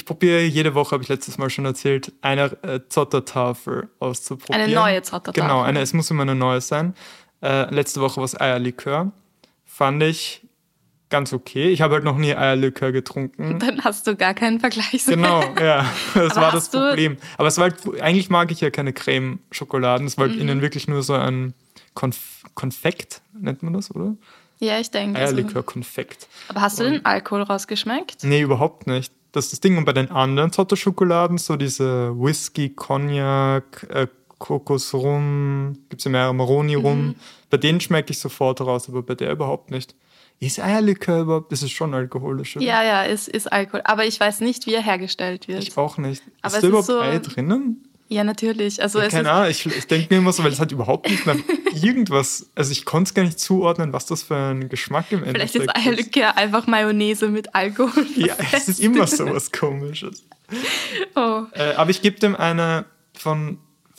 ich probiere jede Woche, habe ich letztes Mal schon erzählt, eine Zottertafel auszuprobieren. Eine neue Zottertafel. Genau, es muss immer eine neue sein. Letzte Woche war es Eierlikör. Fand ich ganz okay. Ich habe halt noch nie Eierlikör getrunken. Dann hast du gar keinen Vergleich. Genau, ja. Das Aber war das Problem. Aber es war halt, eigentlich mag ich ja keine Creme-Schokoladen. Es war halt innen wirklich nur so ein Konfekt, nennt man das, oder? Ja, ich denke. Eierlikör-Konfekt. Aber hast du den Alkohol rausgeschmeckt? Nee, überhaupt nicht. Das ist das Ding. Und bei den anderen Zotterschokoladen, so diese Whisky, Cognac, Kokosrum, gibt es ja mehr Maroni-Rum. Bei denen schmecke ich sofort raus, aber bei der überhaupt nicht. Ist Eierlikör überhaupt? Das ist schon alkoholisch, oder? Ja, ist Alkohol. Aber ich weiß nicht, wie er hergestellt wird. Ich auch nicht. Aber ist da überhaupt Ei drinnen? Ja, natürlich. Also ja, keine Ahnung, ich denke mir immer so, weil es hat überhaupt nicht nach irgendwas, also ich konnte es gar nicht zuordnen, was das für ein Geschmack im Endeffekt ist. Vielleicht ist Eierlikör einfach Mayonnaise mit Alkohol. Ja, es ist immer so was Komisches. Oh. Aber ich gebe dem eine von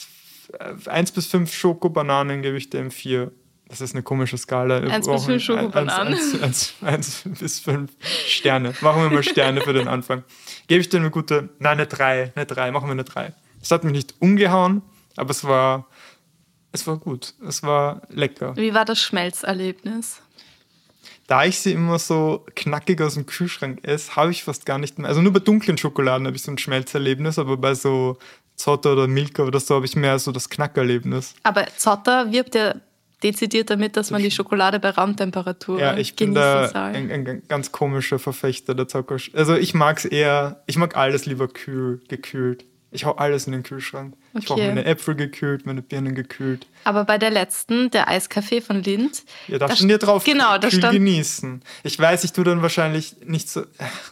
1 bis 5 Schokobananen, gebe ich dem 4. Das ist eine komische Skala. 1 bis 5 Schokobananen. 1 bis 5 Sterne. Machen wir mal Sterne für den Anfang. Gebe ich dem eine gute, nein, eine 3. Machen wir eine 3. Es hat mich nicht umgehauen, aber es war gut. Es war lecker. Wie war das Schmelzerlebnis? Da ich sie immer so knackig aus dem Kühlschrank esse, habe ich fast gar nicht mehr. Also nur bei dunklen Schokoladen habe ich so ein Schmelzerlebnis, aber bei so Zotter oder Milka oder so habe ich mehr so das Knackerlebnis. Aber Zotter wirbt ja dezidiert damit, dass man die Schokolade bei Raumtemperatur ja, ich bin da ein ganz komischer Verfechter der Zocker. Also ich mag alles lieber gekühlt. Ich hau alles in den Kühlschrank. Okay. Ich hau meine Äpfel gekühlt, meine Birnen gekühlt. Aber bei der letzten, der Eiskaffee von Lindt... Ja, da stand ja drauf, genau, kühl genießen. Ich weiß, ich tue dann wahrscheinlich nicht so...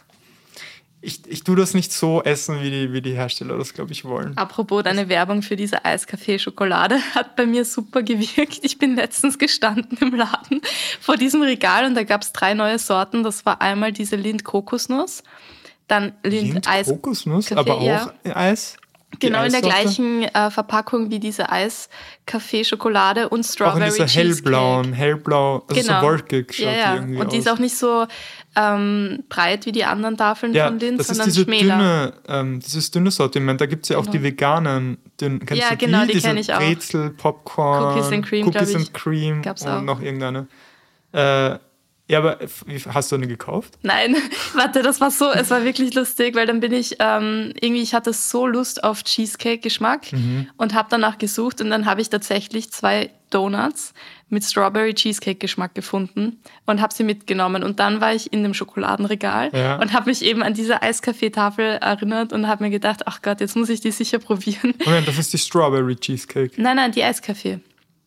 Ich tue das nicht so essen, wie die Hersteller das, glaube ich, wollen. Apropos, deine Werbung für diese Eiskaffee-Schokolade hat bei mir super gewirkt. Ich bin letztens gestanden im Laden vor diesem Regal und da gab es 3 neue Sorten. Das war einmal diese Lindt-Kokosnuss, dann Lindt-Kokosnuss, aber auch Eis? Genau, in der gleichen Verpackung wie diese Eiskaffee-Schokolade und Strawberry Cheesecake. Auch in dieser hellblau, also genau. So wolkig schaut ja. Die irgendwie und die aus. ist auch nicht so breit wie die anderen Tafeln von Lindt, sondern schmäler. Dieses dünne Sortiment, da gibt es ja auch die veganen. Kennst du genau, die kenne ich auch. Brezel, Popcorn, Cookies and Cream Gab's und auch. Noch irgendeine. Ja, aber hast du eine gekauft? Nein, warte, es war wirklich lustig, weil dann bin ich, ich hatte so Lust auf Cheesecake-Geschmack und habe danach gesucht und dann habe ich tatsächlich 2 Donuts mit Strawberry-Cheesecake-Geschmack gefunden und habe sie mitgenommen. Und dann war ich in dem Schokoladenregal und habe mich eben an diese Eiskaffee-Tafel erinnert und habe mir gedacht, ach Gott, jetzt muss ich die sicher probieren. Moment, das ist die Strawberry-Cheesecake. Nein, die Eiskaffee.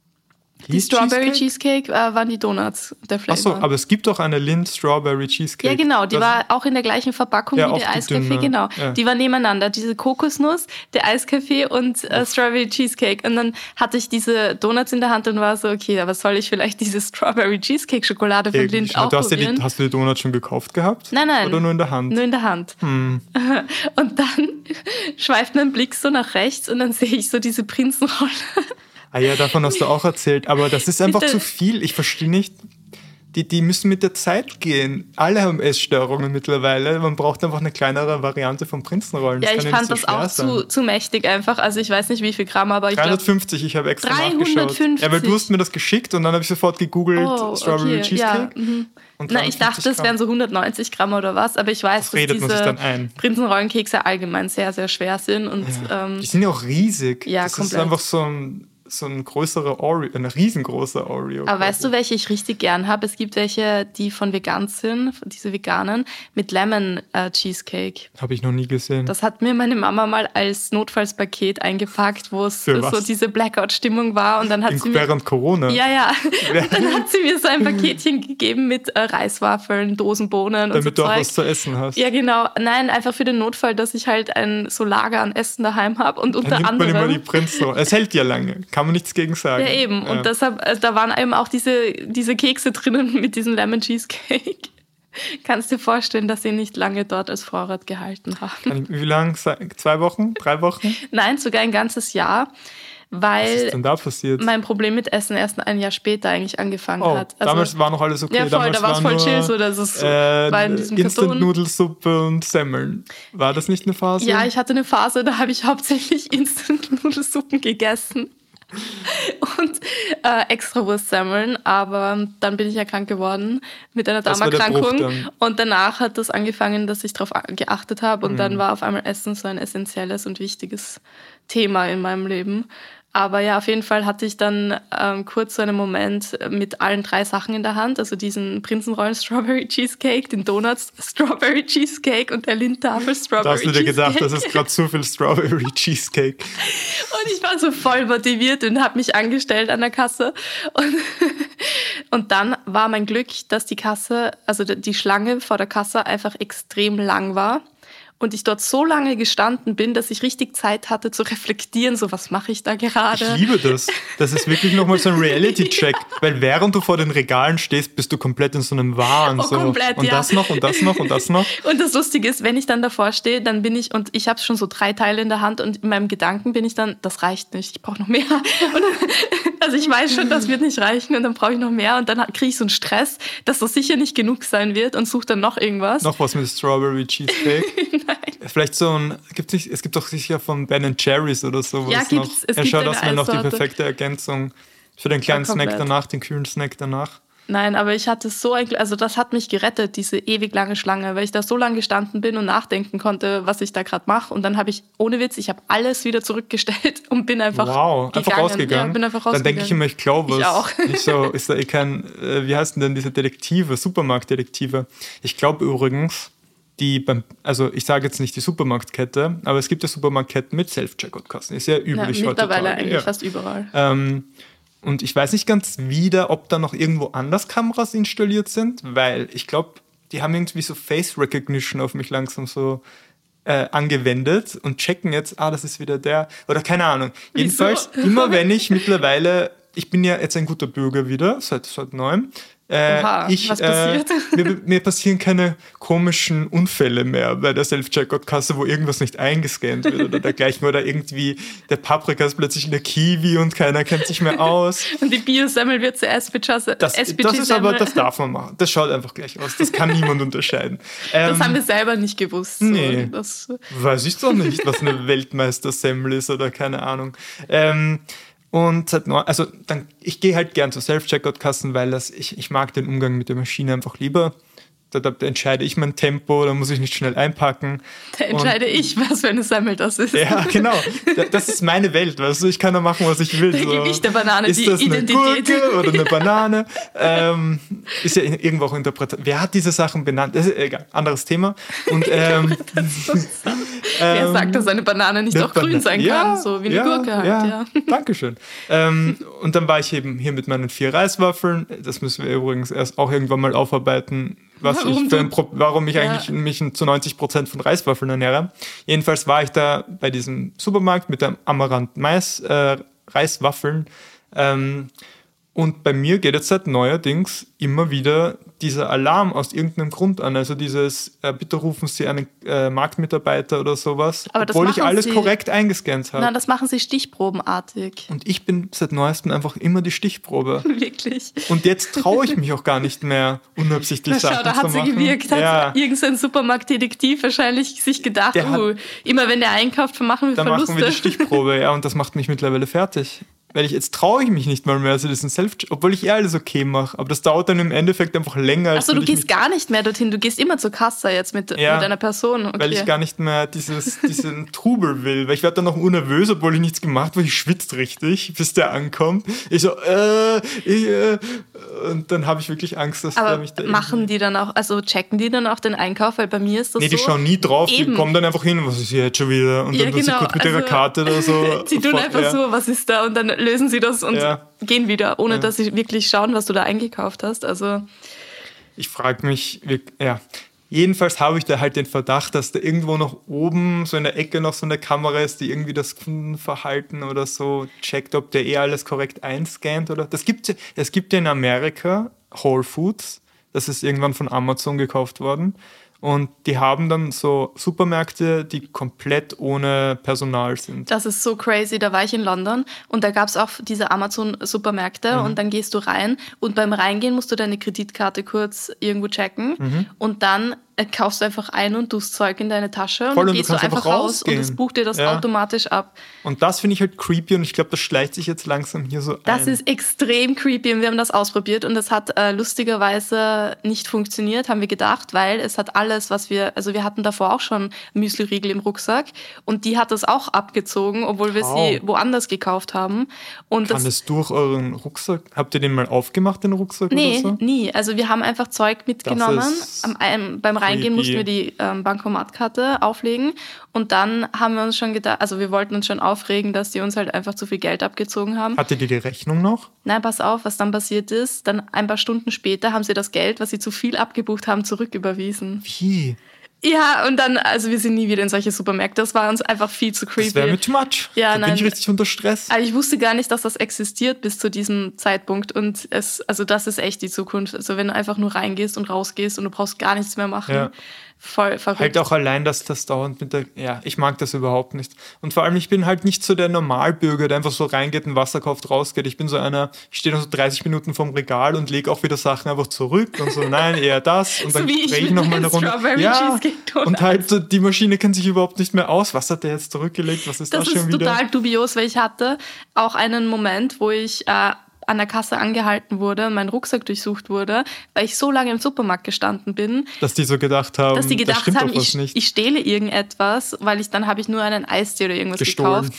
Die Strawberry Cheesecake waren die Donuts, der Flavor. Achso, aber es gibt doch eine Lindt Strawberry Cheesecake. Ja, genau, die war auch in der gleichen Verpackung wie der Eiskaffee, genau. Ja. Die war nebeneinander, diese Kokosnuss, der Eiskaffee und Strawberry Cheesecake. Und dann hatte ich diese Donuts in der Hand und war so, okay, aber soll ich vielleicht diese Strawberry Cheesecake Schokolade von Lindt auch probieren? Hast du die Donuts schon gekauft gehabt? Nein. Oder nur in der Hand? Nur in der Hand. Und dann schweift mein Blick so nach rechts und dann sehe ich so diese Prinzenrolle. Ah ja, davon hast du auch erzählt, aber das ist einfach zu viel. Ich verstehe nicht, die müssen mit der Zeit gehen. Alle haben Essstörungen mittlerweile. Man braucht einfach eine kleinere Variante von Prinzenrollen. Ja, ich fand das auch zu mächtig einfach. Also ich weiß nicht, wie viel Gramm, aber ich 350, ich habe extra 350. Nachgeschaut. Ja, weil du hast mir das geschickt und dann habe ich sofort gegoogelt, Strawberry Cheesecake. Ja. Ich dachte, es wären so 100 Gramm oder was, aber ich weiß, dass diese Prinzenrollenkekse allgemein sehr, sehr schwer sind. Und, die sind ja auch riesig. Ja, das komplett. ist einfach so ein größerer Oreo, ein riesengroßer Oreo. Aber weißt du, welche ich richtig gern habe? Es gibt welche, die von vegan sind, diese veganen, mit Lemon Cheesecake. Habe ich noch nie gesehen. Das hat mir meine Mama mal als Notfallspaket eingepackt, wo es so diese Blackout-Stimmung war. Und dann hat während Corona? Ja. Und dann hat sie mir so ein Paketchen gegeben mit Reiswaffeln, Dosenbohnen und so Damit du auch was zu essen hast. Ja, genau. Nein, einfach für den Notfall, dass ich halt ein so Lager an Essen daheim habe. Und unter anderem... Dann nimmt man immer die Prinzenrolle. Es hält ja lange. Kann man nichts gegen sagen. Ja, eben. Und deshalb, da waren eben auch diese Kekse drinnen mit diesem Lemon Cheesecake. Kannst dir vorstellen, dass sie nicht lange dort als Vorrat gehalten haben. Wie lange? 2 Wochen? 3 Wochen? Nein, sogar ein ganzes Jahr. weil Was ist denn da passiert? mein Problem mit Essen erst ein Jahr später eigentlich angefangen hat. Also, damals war noch alles okay. Ja, voll, damals da war es voll chill, so dass es war in diesem Karton. Instant-Nudelsuppe und Semmeln. War das nicht eine Phase? Ja, ich hatte eine Phase, da habe ich hauptsächlich Instant-Nudelsuppen gegessen. Und Extrawurstsemmeln, aber dann bin ich ja krank geworden mit einer Darmerkrankung und danach hat das angefangen, dass ich darauf geachtet habe und dann war auf einmal Essen so ein essentielles und wichtiges Thema in meinem Leben. Aber ja, auf jeden Fall hatte ich dann kurz so einen Moment mit allen 3 Sachen in der Hand, also diesen Prinzenrollen Strawberry Cheesecake, den Donuts Strawberry Cheesecake und der Lindtafel Strawberry Cheesecake. Da hast du dir gedacht, das ist gerade zu viel Strawberry Cheesecake. Und ich war so voll motiviert und habe mich angestellt an der Kasse. Und dann war mein Glück, dass die Kasse, also die Schlange vor der Kasse einfach extrem lang war. Und ich dort so lange gestanden bin, dass ich richtig Zeit hatte zu reflektieren, so was mache ich da gerade. Ich liebe das. Das ist wirklich nochmal so ein Reality-Check. Weil während du vor den Regalen stehst, bist du komplett in so einem Wahn. So. Komplett, und ja. das noch und das noch und das noch. Und das Lustige ist, wenn ich dann davor stehe, dann bin ich, und ich habe schon so 3 Teile in der Hand und in meinem Gedanken bin ich dann, das reicht nicht, ich brauche noch mehr. Und also ich weiß schon, das wird nicht reichen und dann brauche ich noch mehr und dann kriege ich so einen Stress, dass das sicher nicht genug sein wird und suche dann noch irgendwas. Noch was mit Strawberry Cheesecake? Nein. Vielleicht so ein, es gibt doch sicher von Ben Jerry's oder sowas. Ja, gibt's. Es gibt schaut aus wie noch die Eissorte. perfekte Ergänzung für den kleinen Snack danach, den kühlen Snack danach. Nein, aber ich hatte also das hat mich gerettet, diese ewig lange Schlange, weil ich da so lange gestanden bin und nachdenken konnte, was ich da gerade mache. Und dann habe ich, ohne Witz, ich habe alles wieder zurückgestellt und bin einfach einfach rausgegangen. Ja, bin einfach rausgegangen. Dann denke ich immer, ich glaube es. Ich auch. Ist da kein, wie heißt denn diese Detektive, Supermarktdetektive? Ich glaube übrigens, also ich sage jetzt nicht die Supermarktkette, aber es gibt ja Supermarktketten mit Self-Checkout-Kassen. Ist ja üblich mittlerweile heutzutage. eigentlich fast überall. Und ich weiß nicht ganz wieder, ob da noch irgendwo anders Kameras installiert sind, weil ich glaube, die haben irgendwie so Face Recognition auf mich langsam so angewendet und checken jetzt, das ist wieder der, oder keine Ahnung. Wieso? Jedenfalls, immer wenn ich mittlerweile, ich bin ja jetzt ein guter Bürger wieder, seit neuem. Was passiert? Mir passieren keine komischen Unfälle mehr bei der Self-Checkout-Kasse, wo irgendwas nicht eingescannt wird oder dergleichen. Oder irgendwie der Paprika ist plötzlich in der Kiwi und keiner kennt sich mehr aus. Und die Bio-Semmel wird zur SPG-Semmel. Das darf man machen. Das schaut einfach gleich aus. Das kann niemand unterscheiden. Das haben wir selber nicht gewusst. Nee. So. Weiß ich doch nicht, was eine Weltmeister-Semmel ist oder keine Ahnung. Und ich gehe halt gern zu Self-Checkout-Kassen, weil ich mag den Umgang mit der Maschine einfach lieber. Da entscheide ich mein Tempo, da muss ich nicht schnell einpacken. Da entscheide ich, was für eine Semmel das ist. Ja, genau. Das ist meine Welt, weißt du, ich kann da machen, was ich will. Da gebe ich der Banane ist die das Identität. Eine Gurke oder eine Banane? Ist ja irgendwo auch interpretiert. Wer hat diese Sachen benannt? Das ist egal, anderes Thema. Und, Wer sagt, dass eine Banane nicht auch grün sein kann? So wie eine Gurke halt. Ja. Dankeschön. Und dann war ich eben hier mit meinen 4 Reiswaffeln. Das müssen wir übrigens erst auch irgendwann mal aufarbeiten, warum ich eigentlich mich zu 90% von Reiswaffeln ernähre. Jedenfalls war ich da bei diesem Supermarkt mit dem Amaranth Mais Reiswaffeln. Und bei mir geht jetzt seit neuerdings immer wieder dieser Alarm aus irgendeinem Grund an. Also dieses, bitte rufen Sie einen Marktmitarbeiter oder sowas, obwohl ich alles korrekt eingescannt habe. Nein, das machen Sie stichprobenartig. Und ich bin seit neuestem einfach immer die Stichprobe. Wirklich. Und jetzt traue ich mich auch gar nicht mehr, unabsichtlich Sachen zu machen. Da hat sie gewirkt. Hat irgendein Supermarktdetektiv wahrscheinlich sich gedacht, immer wenn der einkauft, machen wir Verluste. Dann machen wir die Stichprobe, und das macht mich mittlerweile fertig. Weil jetzt traue ich mich nicht mal mehr zu diesen obwohl ich alles okay mache. Aber das dauert dann im Endeffekt einfach länger. Achso, du gehst gar nicht mehr dorthin. Du gehst immer zur Kasse jetzt mit einer Person. Okay. Weil ich gar nicht mehr diesen Trubel will. Weil ich werde dann noch unnervös, obwohl ich nichts gemacht habe. Ich schwitze richtig, bis der ankommt. Ich so, und dann habe ich wirklich Angst, dass der mich da machen die dann auch, also checken die dann auch den Einkauf? Weil bei mir ist das die schauen nie drauf. Eben. Die kommen dann einfach hin, was ist hier jetzt schon wieder? Und dann tun sie kurz mit ihrer Karte oder so. Sie tun einfach so, was ist da? Und dann lösen sie das und gehen wieder, ohne dass sie wirklich schauen, was du da eingekauft hast. Also ich frage mich, jedenfalls habe ich da halt den Verdacht, dass da irgendwo noch oben so in der Ecke noch so eine Kamera ist, die irgendwie das Kundenverhalten oder so checkt, ob der alles korrekt einscannt oder. Es gibt ja in Amerika Whole Foods, das ist irgendwann von Amazon gekauft worden. Und die haben dann so Supermärkte, die komplett ohne Personal sind. Das ist so crazy. Da war ich in London und da gab es auch diese Amazon-Supermärkte und dann gehst du rein und beim Reingehen musst du deine Kreditkarte kurz irgendwo checken und dann kaufst du einfach ein und tust Zeug in deine Tasche und dann gehst du einfach raus und es bucht dir das automatisch ab. Und das finde ich halt creepy und ich glaube, das schleicht sich jetzt langsam hier so ein. Das ist extrem creepy und wir haben das ausprobiert und es hat lustigerweise nicht funktioniert, haben wir gedacht, weil es hat alles, was wir hatten davor auch schon Müsli-Riegel im Rucksack und die hat das auch abgezogen, obwohl wir sie woanders gekauft haben. Und kann das durch euren Rucksack? Habt ihr den mal aufgemacht, den Rucksack oder so? Nee, nie. Also wir haben einfach Zeug mitgenommen. Beim Reingehen mussten wir die Bankomatkarte auflegen und dann haben wir uns schon gedacht, also wir wollten uns schon aufregen, dass die uns halt einfach zu viel Geld abgezogen haben. Hattet ihr die Rechnung noch? Nein, pass auf, was dann passiert ist. Dann ein paar Stunden später haben sie das Geld, was sie zu viel abgebucht haben, zurücküberwiesen. Wie? Ja, und dann, also wir sind nie wieder in solche Supermärkte. Das war uns einfach viel zu creepy. Das wäre mir too much. Ja, da bin ich richtig unter Stress. Also ich wusste gar nicht, dass das existiert bis zu diesem Zeitpunkt. Und das ist echt die Zukunft. Also wenn du einfach nur reingehst und rausgehst und du brauchst gar nichts mehr machen. Ja. Voll verrückt. Halt auch allein, dass das dauernd ich mag das überhaupt nicht. Und vor allem, ich bin halt nicht so der Normalbürger, der einfach so reingeht, ein Wasser kauft, rausgeht. Ich bin so einer, ich stehe noch so 30 Minuten vorm Regal und lege auch wieder Sachen einfach zurück und so, nein, eher das. Und dann drehe ich nochmal eine Runde. Ja, und halt so, die Maschine kennt sich überhaupt nicht mehr aus. Was hat der jetzt zurückgelegt? Was ist das schon wieder? Das ist total dubios, weil ich hatte auch einen Moment, wo ich an der Kasse angehalten wurde, mein Rucksack durchsucht wurde, weil ich so lange im Supermarkt gestanden bin. Dass die so gedacht haben, das stimmt doch was nicht. Ich stehle irgendetwas, weil dann habe ich nur einen Eistee oder irgendwas gekauft.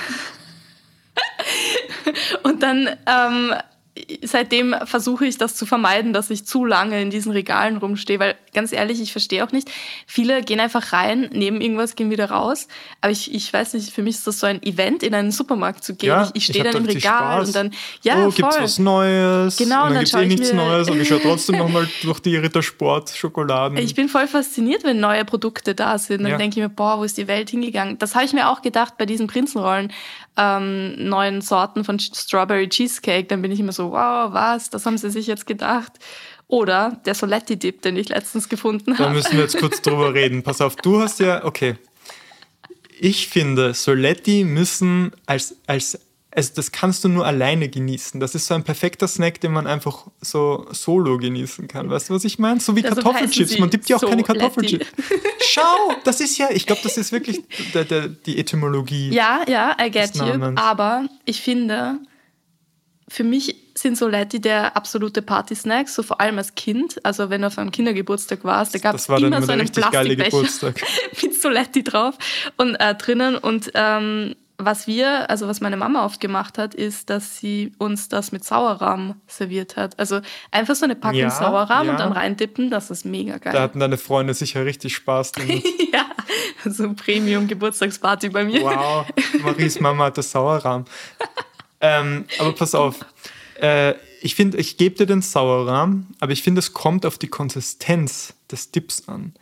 Und dann seitdem versuche ich das zu vermeiden, dass ich zu lange in diesen Regalen rumstehe, weil ganz ehrlich, ich verstehe auch nicht, viele gehen einfach rein, nehmen irgendwas, gehen wieder raus, aber ich weiß nicht, für mich ist das so ein Event, in einen Supermarkt zu gehen. Ja, ich stehe dann im Regal und dann, gibt's was Neues? Genau, und dann gibt's nichts Neues und ich schaue trotzdem nochmal durch die Rittersport-Schokoladen. Ich bin voll fasziniert, wenn neue Produkte da sind. Dann denke ich mir, wo ist die Welt hingegangen? Das habe ich mir auch gedacht bei diesen Prinzenrollen, neuen Sorten von Strawberry Cheesecake. Dann bin ich immer so, wow, was? Das haben sie sich jetzt gedacht. Oder der Soletti-Dip, den ich letztens gefunden habe. Da müssen wir jetzt kurz drüber reden. Pass auf, du hast okay. Ich finde, Soletti müssen also das kannst du nur alleine genießen. Das ist so ein perfekter Snack, den man einfach so solo genießen kann. Weißt du, was ich meine? So wie Kartoffelchips. Man dippt ja auch keine Kartoffelchips. Schau, das ist ich glaube, das ist wirklich die Etymologie. Ja, I get you. Aber ich finde, für mich sind Soletti der absolute Party-Snack, so vor allem als Kind. Also wenn du auf einem Kindergeburtstag warst, da gab es immer so einen Plastikbecher mit Soletti drauf und drinnen. Und was meine Mama oft gemacht hat, ist, dass sie uns das mit Sauerrahm serviert hat. Also einfach so eine Packung Sauerrahm und dann reindippen, das ist mega geil. Da hatten deine Freunde sicher richtig Spaß damit. Ja, so ein Premium-Geburtstagsparty bei mir. Wow, Maries Mama hat das Sauerrahm. Aber pass auf, ich finde, ich gebe dir den Sauerrahm, aber ich finde, es kommt auf die Konsistenz des Dips an.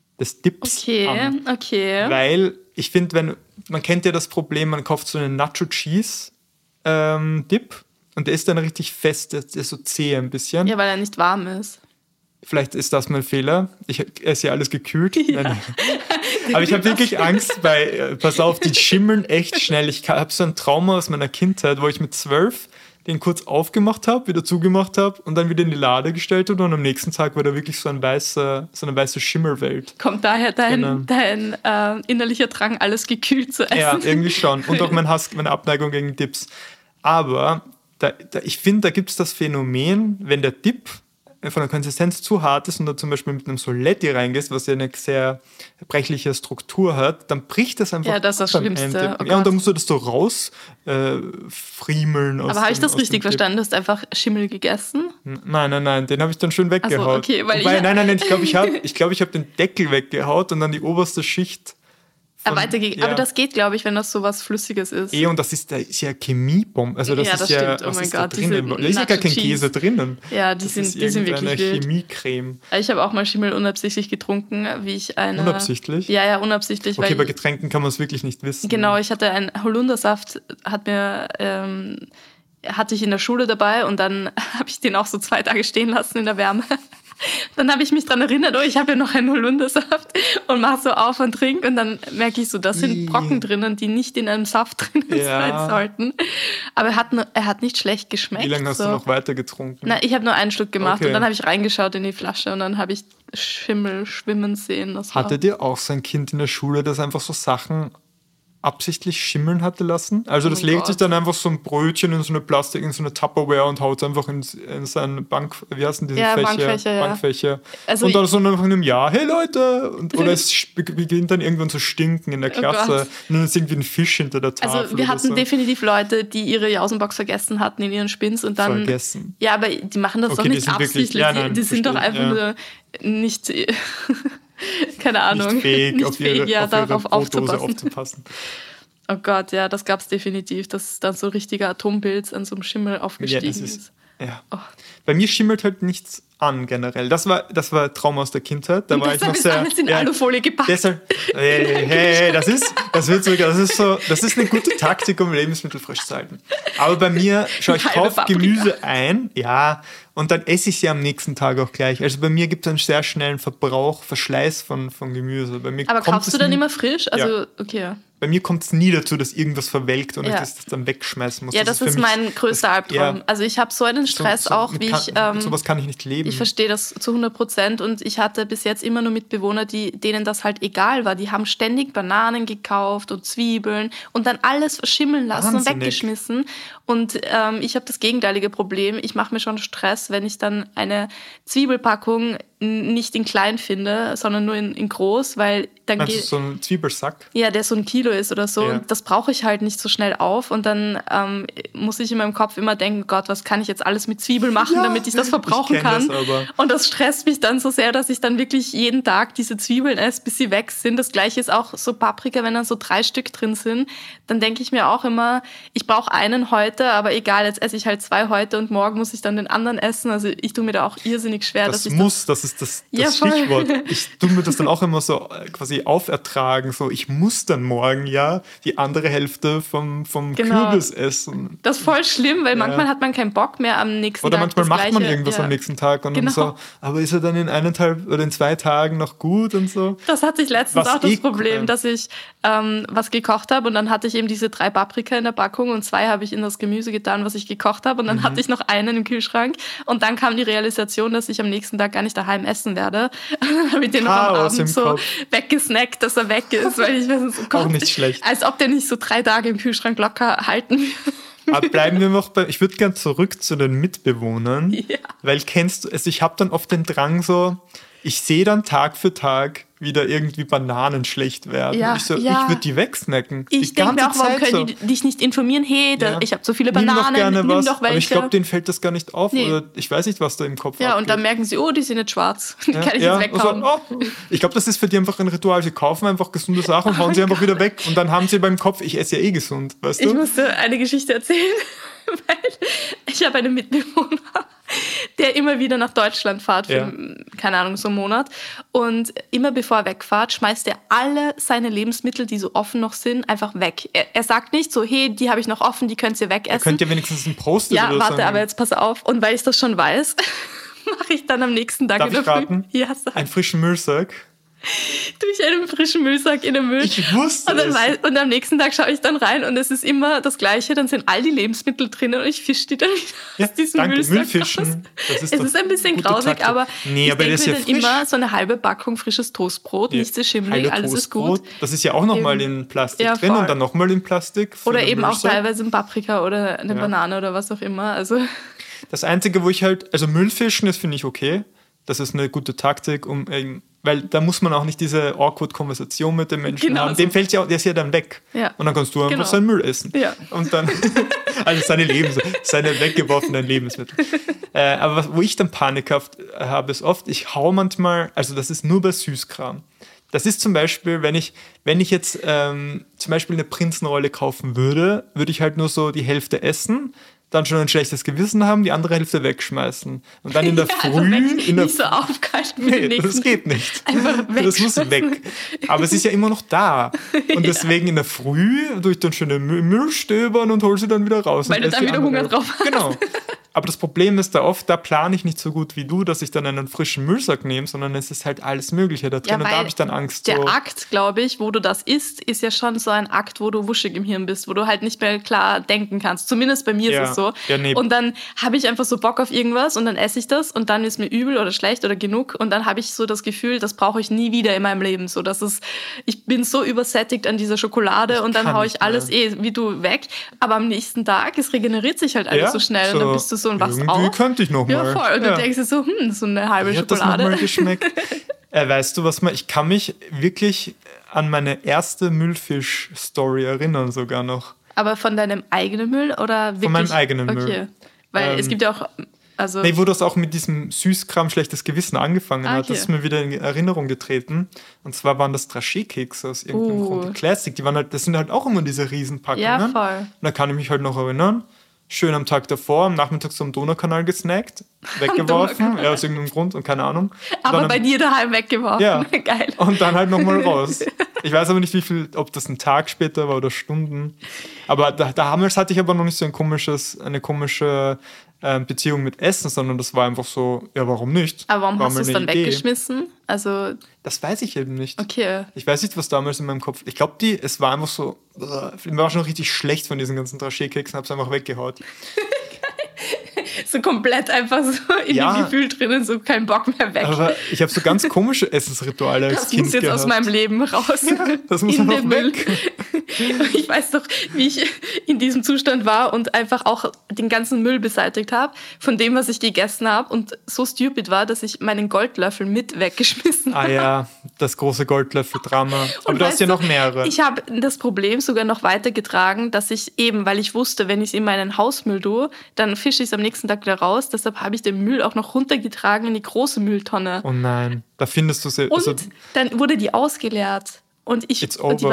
Okay. Weil ich finde, man kennt ja das Problem, man kauft so einen Nacho Cheese Dip und der ist dann richtig fest, der ist so zäh ein bisschen. Ja, weil er nicht warm ist. Vielleicht ist das mein Fehler. Ich esse ja alles gekühlt. Ja. Nein. Aber ich habe wirklich Angst, weil, pass auf, die schimmeln echt schnell. Ich habe so ein Trauma aus meiner Kindheit, wo ich mit 12 den kurz aufgemacht habe, wieder zugemacht habe und dann wieder in die Lade gestellt habe und am nächsten Tag war da wirklich so eine weiße Schimmelwelt. Kommt daher dein innerlicher Drang, alles gekühlt zu essen? Ja, irgendwie schon. Und auch mein Hass, meine Abneigung gegen Dips. Aber ich finde, da gibt es das Phänomen, wenn der Dip von der Konsistenz zu hart ist und du zum Beispiel mit einem Soletti reingehst, was ja eine sehr brechliche Struktur hat, dann bricht das einfach. Ja, das ist das Schlimmste. Oh und dann musst du das so raus friemeln. Aber habe ich das richtig verstanden? Du hast einfach Schimmel gegessen? Nein, den habe ich dann schön weggehaut. Also, okay, Nein, ich glaube, ich habe den Deckel weggehaut und dann die oberste Schicht. Aber das geht, glaube ich, wenn das so was Flüssiges ist. Und das ist ja Chemiebombe. Also das ist ja, stimmt. Oh mein Gott, da ist ja gar kein Käse drinnen. Ja, die sind wirklich wild. Chemiecreme. Ich habe auch mal Schimmel unabsichtlich getrunken, wie ich eine... Unabsichtlich? Ja, unabsichtlich. Okay, bei Getränken kann man es wirklich nicht wissen. Genau, ich hatte einen Holundersaft, hatte ich in der Schule dabei und dann habe ich den auch so 2 Tage stehen lassen in der Wärme. Dann habe ich mich dran erinnert, ich habe ja noch einen Holundersaft und mache so auf und trinke und dann merke ich so, da sind Brocken drinnen, die nicht in einem Saft drinnen sein sollten. Aber er hat nicht schlecht geschmeckt. Wie lange hast du noch weiter getrunken? Na, ich habe nur einen Schluck gemacht und dann habe ich reingeschaut in die Flasche und dann habe ich Schimmel schwimmen sehen. Hattet ihr auch so ein Kind in der Schule, das einfach so Sachen absichtlich schimmeln hatte lassen? Also das legt sich dann einfach so ein Brötchen in so eine Plastik, in so eine Tupperware und haut es einfach in seinen wie heißen diese Fächer? Bankfächer. Also und dann so nach einem Jahr, hey Leute! Oder es beginnt dann irgendwann zu stinken in der Klasse. Und dann ist irgendwie ein Fisch hinter der Tafel. Also wir hatten definitiv Leute, die ihre Jausenbox vergessen hatten in ihren Spins und dann... Vergessen? Ja, aber die machen das doch nicht absichtlich. Die sind doch einfach nur nicht... Keine Ahnung. Nicht fähig, auf ihre darauf aufzupassen. Oh Gott, ja, das gab es definitiv, dass dann so ein richtiger Atompilz an so einem Schimmel aufgestiegen ist. Ja. Oh. Bei mir schimmelt halt nichts an generell. Das war Traum aus der Kindheit. Da war ich noch sehr alles in Alufolie gepackt. Deshalb, das ist eine gute Taktik, um Lebensmittel frisch zu halten. Aber bei mir, ich kaufe Gemüse ein, und dann esse ich sie am nächsten Tag auch gleich. Also bei mir gibt es einen sehr schnellen Verschleiß von Gemüse. Aber kaufst du dann immer frisch? Also, okay. Bei mir kommt es nie dazu, dass irgendwas verwelkt und ich das dann wegschmeißen muss. Ja, das ist mein größter Albtraum. Also ich habe so einen Stress mit sowas kann ich nicht leben. Ich verstehe das zu 100% und ich hatte bis jetzt immer nur Mitbewohner, denen das halt egal war. Die haben ständig Bananen gekauft und Zwiebeln und dann alles verschimmeln lassen und weggeschmissen. Und ich habe das gegenteilige Problem. Ich mache mir schon Stress, wenn ich dann eine Zwiebelpackung nicht in klein finde, sondern nur in groß, weil dann Meinst du so ein Zwiebelsack? Ja, der so 1 Kilo ist oder so. Ja. Und das brauche ich halt nicht so schnell auf. Und dann muss ich in meinem Kopf immer denken, Gott, was kann ich jetzt alles mit Zwiebel machen, damit ich das verbrauchen kann? Und das stresst mich dann so sehr, dass ich dann wirklich jeden Tag diese Zwiebeln esse, bis sie weg sind. Das Gleiche ist auch so Paprika, wenn dann so 3 Stück drin sind, dann denke ich mir auch immer, ich brauche einen heute, aber egal, jetzt esse ich halt 2 heute und morgen muss ich dann den anderen essen. Also ich tue mir da auch irrsinnig schwer. Das ist das Stichwort. Ich tue mir das dann auch immer so quasi aufertragen, so ich muss dann morgen die andere Hälfte vom Kürbis essen. Das ist voll schlimm, weil manchmal hat man keinen Bock mehr am nächsten Tag. Oder manchmal macht man irgendwas am nächsten Tag und dann so, aber ist er dann in 1,5 oder in 2 Tagen noch gut und so? Das hatte ich letztens auch das Problem, dass ich was gekocht habe und dann hatte ich eben diese 3 Paprika in der Packung und 2 habe ich in das Gemüse getan, was ich gekocht habe und dann hatte ich noch einen im Kühlschrank und dann kam die Realisation, dass ich am nächsten Tag gar nicht daheim essen werde. Und dann habe ich den noch am Abend so weggesnackt, dass er weg ist, weil ich weiß, oh Gott, auch nicht schlecht. Als ob der nicht so 3 Tage im Kühlschrank locker halten würde. Aber bleiben wir noch ich würde gern zurück zu den Mitbewohnern, weil ich habe dann oft den Drang so, ich sehe dann Tag für Tag wieder irgendwie Bananen schlecht werden. Ich würde die wegsnacken. Ich denke mir auch, warum können die dich nicht informieren? Hey, ich habe so viele Bananen, nimm doch welche. Aber ich glaube, denen fällt das gar nicht auf. Nee. Oder ich weiß nicht, was da im Kopf abgeht. Ja, und dann merken sie, die sind jetzt schwarz. Die kann ich jetzt weghauen. Also, ich glaube, das ist für die einfach ein Ritual. Sie kaufen einfach gesunde Sachen und hauen sie einfach wieder weg. Und dann haben sie beim Kopf, ich esse ja eh gesund. Weißt du? Ich musste eine Geschichte erzählen, weil ich habe einen Mitbewohner, der immer wieder nach Deutschland fährt für, keine Ahnung, so einen Monat. Und immer bevor er wegfährt, schmeißt er alle seine Lebensmittel, die so offen noch sind, einfach weg. Er sagt nicht so, hey, die habe ich noch offen, die könnt ihr wegessen. Könnt ihr wenigstens ein Post-it oder so. Ja, warte, aber jetzt pass auf. Und weil ich das schon weiß, mache ich dann am nächsten Tag in der Früh. Ja, einen frischen Müllsack. Durch einen frischen Müllsack in den Müll. Ich wusste es. Und am nächsten Tag schaue ich dann rein und es ist immer das Gleiche. Dann sind all die Lebensmittel drin und ich fische die dann wieder aus diesem Müllsack Müllfischen. Es ist ein bisschen grausig, aber ich denke mir dann immer so eine halbe Packung frisches Toastbrot, nicht so schimmelig, alles ist gut. Das ist ja auch nochmal in Plastik drin und dann nochmal in Plastik. Oder eben auch teilweise ein Paprika oder eine Banane oder was auch immer. Also das Einzige, wo ich Müllfischen, das finde ich okay. Das ist eine gute Taktik, weil da muss man auch nicht diese awkward Konversation mit dem Menschen haben. Dem fällt der ist ja dann weg. Ja. Und dann kannst du einfach seinen Müll essen. Ja. Und dann, also seine weggeworfenen Lebensmittel. Aber wo ich dann Panik habe, ist oft, ich hau manchmal, also das ist nur bei Süßkram. Das ist zum Beispiel, wenn ich jetzt zum Beispiel eine Prinzenrolle kaufen würde ich halt nur so die Hälfte essen, dann schon ein schlechtes Gewissen haben, die andere Hälfte wegschmeißen. Und dann in der Früh... nicht so aufkalten. Nee, das geht nicht. Einfach das muss weg. Aber es ist ja immer noch da. Und deswegen in der Früh tue ich dann schön den Müll stöbern und hole sie dann wieder raus. Weil du dann wieder Hunger drauf hast. Genau. Aber das Problem ist da plane ich nicht so gut wie du, dass ich dann einen frischen Müllsack nehme, sondern es ist halt alles Mögliche da drin und da habe ich dann Angst. Der Akt, glaube ich, wo du das isst, ist ja schon so ein Akt, wo du wuschig im Hirn bist, wo du halt nicht mehr klar denken kannst. Zumindest bei mir ist es so. Ja, nee. Und dann habe ich einfach so Bock auf irgendwas und dann esse ich das und dann ist mir übel oder schlecht oder genug und dann habe ich so das Gefühl, das brauche ich nie wieder in meinem Leben. So, ich bin so übersättigt an dieser Schokolade und dann haue ich alles wie du weg. Aber am nächsten Tag, es regeneriert sich halt alles so schnell und dann bist du so, und was irgendwie könnte ich noch mal. Ja, voll. Und dann denkst du so, so eine halbe Schokolade. Hat das noch mal geschmeckt? Weißt du, ich kann mich wirklich an meine erste Müllfisch-Story erinnern sogar noch. Aber von deinem eigenen Müll oder wirklich? Von meinem eigenen Müll. Okay. Weil es gibt ja auch... Nee, wo das auch mit diesem Süßkram schlechtes Gewissen angefangen hat. Das ist mir wieder in Erinnerung getreten. Und zwar waren das Draché-Kekse aus irgendeinem Grund. Die Classic, das sind halt auch immer diese Riesenpackungen. Ja, voll. Und da kann ich mich halt noch erinnern. Schön am Tag davor, am Nachmittag so am Donaukanal gesnackt, weggeworfen, aus irgendeinem Grund und keine Ahnung. Aber bei dir daheim weggeworfen. Ja. Geil. Und dann halt nochmal raus. Ich weiß aber nicht, ob das ein Tag später war oder Stunden. Aber damals hatte ich aber noch nicht so eine komische Beziehung mit Essen, sondern das war einfach so, ja, warum nicht? Aber warum hast du es dann weggeschmissen? Also das weiß ich eben nicht. Okay. Ich weiß nicht, was damals in meinem Kopf... Ich glaube, es war einfach so... Mir war schon richtig schlecht von diesen ganzen Draché-Keksen, habe es einfach weggehaut. So komplett einfach so in dem Gefühl drinnen, so kein Bock mehr weg. Aber ich habe so ganz komische Essensrituale als Kind Das muss jetzt aus meinem Leben raus. Ja, das muss einfach weg. Ich weiß doch, wie ich in diesem Zustand war und einfach auch den ganzen Müll beseitigt habe von dem, was ich gegessen habe und so stupid war, dass ich meinen Goldlöffel mit weggeschmissen habe. Ah ja, das große Goldlöffel-Drama. Aber du hast ja noch mehrere. Ich habe das Problem sogar noch weitergetragen, dass ich eben, weil ich wusste, wenn ich es in meinen Hausmüll tue, dann fische ich es am nächsten Tag wieder raus. Deshalb habe ich den Müll auch noch runtergetragen in die große Mülltonne. Oh nein, da findest du sie. Und dann wurde die ausgeleert. Und die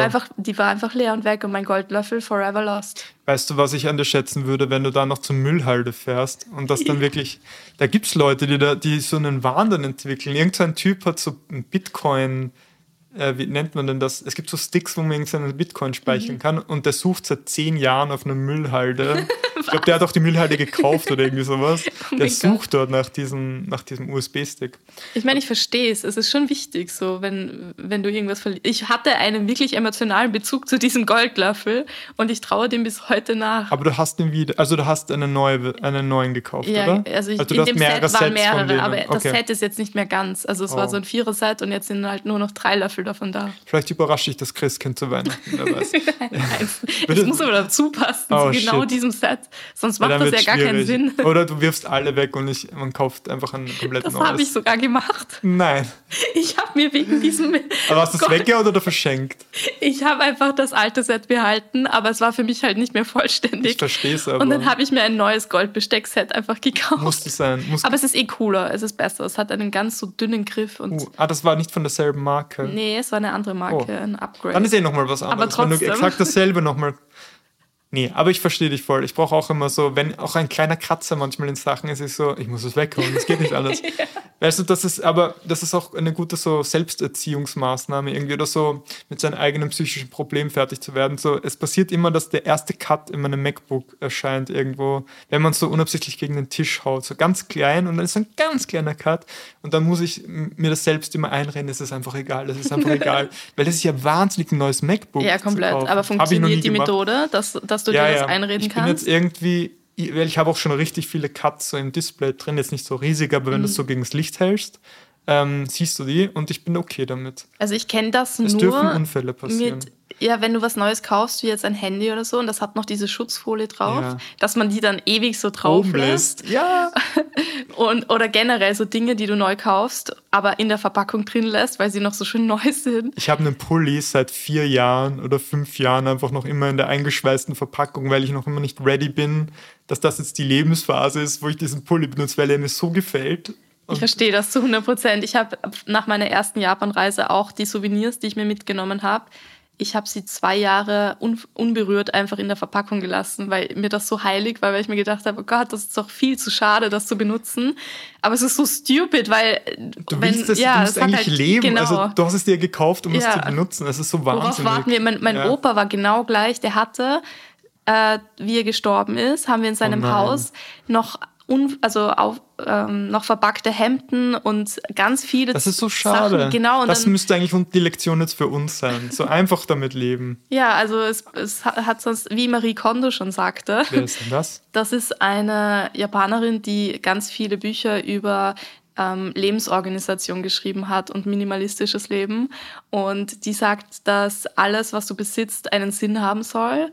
war einfach leer und weg und mein Goldlöffel forever lost. Weißt du, was ich an dir schätzen würde, wenn du da noch zur Müllhalde fährst und das dann wirklich, da gibt es Leute, die so einen Wahn dann entwickeln. Irgendein Typ hat so ein Bitcoin, wie nennt man denn das? Es gibt so Sticks, wo man seinen Bitcoin speichern kann und der sucht seit 10 Jahren auf einer Müllhalde. Ich glaube, der hat auch die Müllhalde gekauft oder irgendwie sowas. Der sucht dort nach diesem USB-Stick. Ich meine, ich verstehe es. Es ist schon wichtig, so, wenn du irgendwas verlierst. Ich hatte einen wirklich emotionalen Bezug zu diesem Goldlöffel und ich traue dem bis heute nach. Aber du hast den wieder, also du hast einen neuen gekauft, oder? Also in dem Set waren mehrere, aber das Set ist jetzt nicht mehr ganz. Also es war so ein 4er-Set und jetzt sind halt nur noch 3 Löffel davon da. Vielleicht überrasche ich das Christkind zu Weihnachten, wer weiß. Nein, es muss aber dazu passen, zu genau diesem Set. Sonst macht das ja gar keinen Sinn. Oder du wirfst alle weg und man kauft einfach ein komplett neues. Das habe ich sogar gemacht. Nein. Ich habe mir wegen diesem... Aber hast du es weggehauen oder verschenkt? Ich habe einfach das alte Set behalten, aber es war für mich halt nicht mehr vollständig. Ich verstehe es aber. Und dann habe ich mir ein neues Goldbesteck-Set einfach gekauft. Musste sein. Aber es ist cooler, es ist besser. Es hat einen ganz so dünnen Griff. Und das war nicht von derselben Marke? Nee, es war eine andere Marke, ein Upgrade. Dann ist nochmal was anderes. Aber trotzdem. Wenn du exakt dasselbe nochmal... Nee, aber ich verstehe dich voll. Ich brauche auch immer so, wenn auch ein kleiner Kratzer manchmal in Sachen ist, ich so, ich muss es wegholen, das geht nicht alles. Ja. Weißt du, das ist auch eine gute so Selbsterziehungsmaßnahme irgendwie oder so mit seinem eigenen psychischen Problem fertig zu werden. So, es passiert immer, dass der erste Cut in meinem MacBook erscheint irgendwo, wenn man so unabsichtlich gegen den Tisch haut, so ganz klein und dann ist ein ganz kleiner Cut und dann muss ich mir das selbst immer einreden, es ist einfach egal, weil das ist ja wahnsinnig ein neues MacBook. Ja, komplett, aber funktioniert die Methode, dass du dir das einreden kannst? Ich bin jetzt irgendwie, weil ich habe auch schon richtig viele Cuts so im Display drin, jetzt nicht so riesig, aber wenn du es so gegen das Licht hältst, siehst du die und ich bin okay damit. Also ich kenne das nur. Es dürfen Unfälle passieren. Wenn du was Neues kaufst, wie jetzt ein Handy oder so, und das hat noch diese Schutzfolie drauf, dass man die dann ewig so drauf lässt. Ja. Oder generell so Dinge, die du neu kaufst, aber in der Verpackung drin lässt, weil sie noch so schön neu sind. Ich habe einen Pulli seit 4 Jahren oder 5 Jahren einfach noch immer in der eingeschweißten Verpackung, weil ich noch immer nicht ready bin, dass das jetzt die Lebensphase ist, wo ich diesen Pulli benutze, weil er mir so gefällt. Ich verstehe das zu 100%. Ich habe nach meiner ersten Japanreise auch die Souvenirs, die ich mir mitgenommen habe, ich habe sie 2 Jahre unberührt einfach in der Verpackung gelassen, weil mir das so heilig war, weil ich mir gedacht habe, oh Gott, das ist doch viel zu schade, das zu benutzen. Aber es ist so stupid, weil... Du willst eigentlich halt, leben. Genau. Also du hast es dir gekauft, um es zu benutzen. Das ist so wahnsinnig. Worauf warten wir? Mein Opa war genau gleich. Der hatte, wie er gestorben ist, haben wir in seinem Haus noch noch verpackte Hemden und ganz viele Das ist so schade. Sachen. Genau, und das dann, müsste eigentlich die Lektion jetzt für uns sein. So einfach damit leben. ja, also es hat sonst, wie Marie Kondo schon sagte, Wer ist denn das? das ist eine Japanerin, die ganz viele Bücher über Lebensorganisation geschrieben hat und minimalistisches Leben. Und die sagt, dass alles, was du besitzt, einen Sinn haben soll.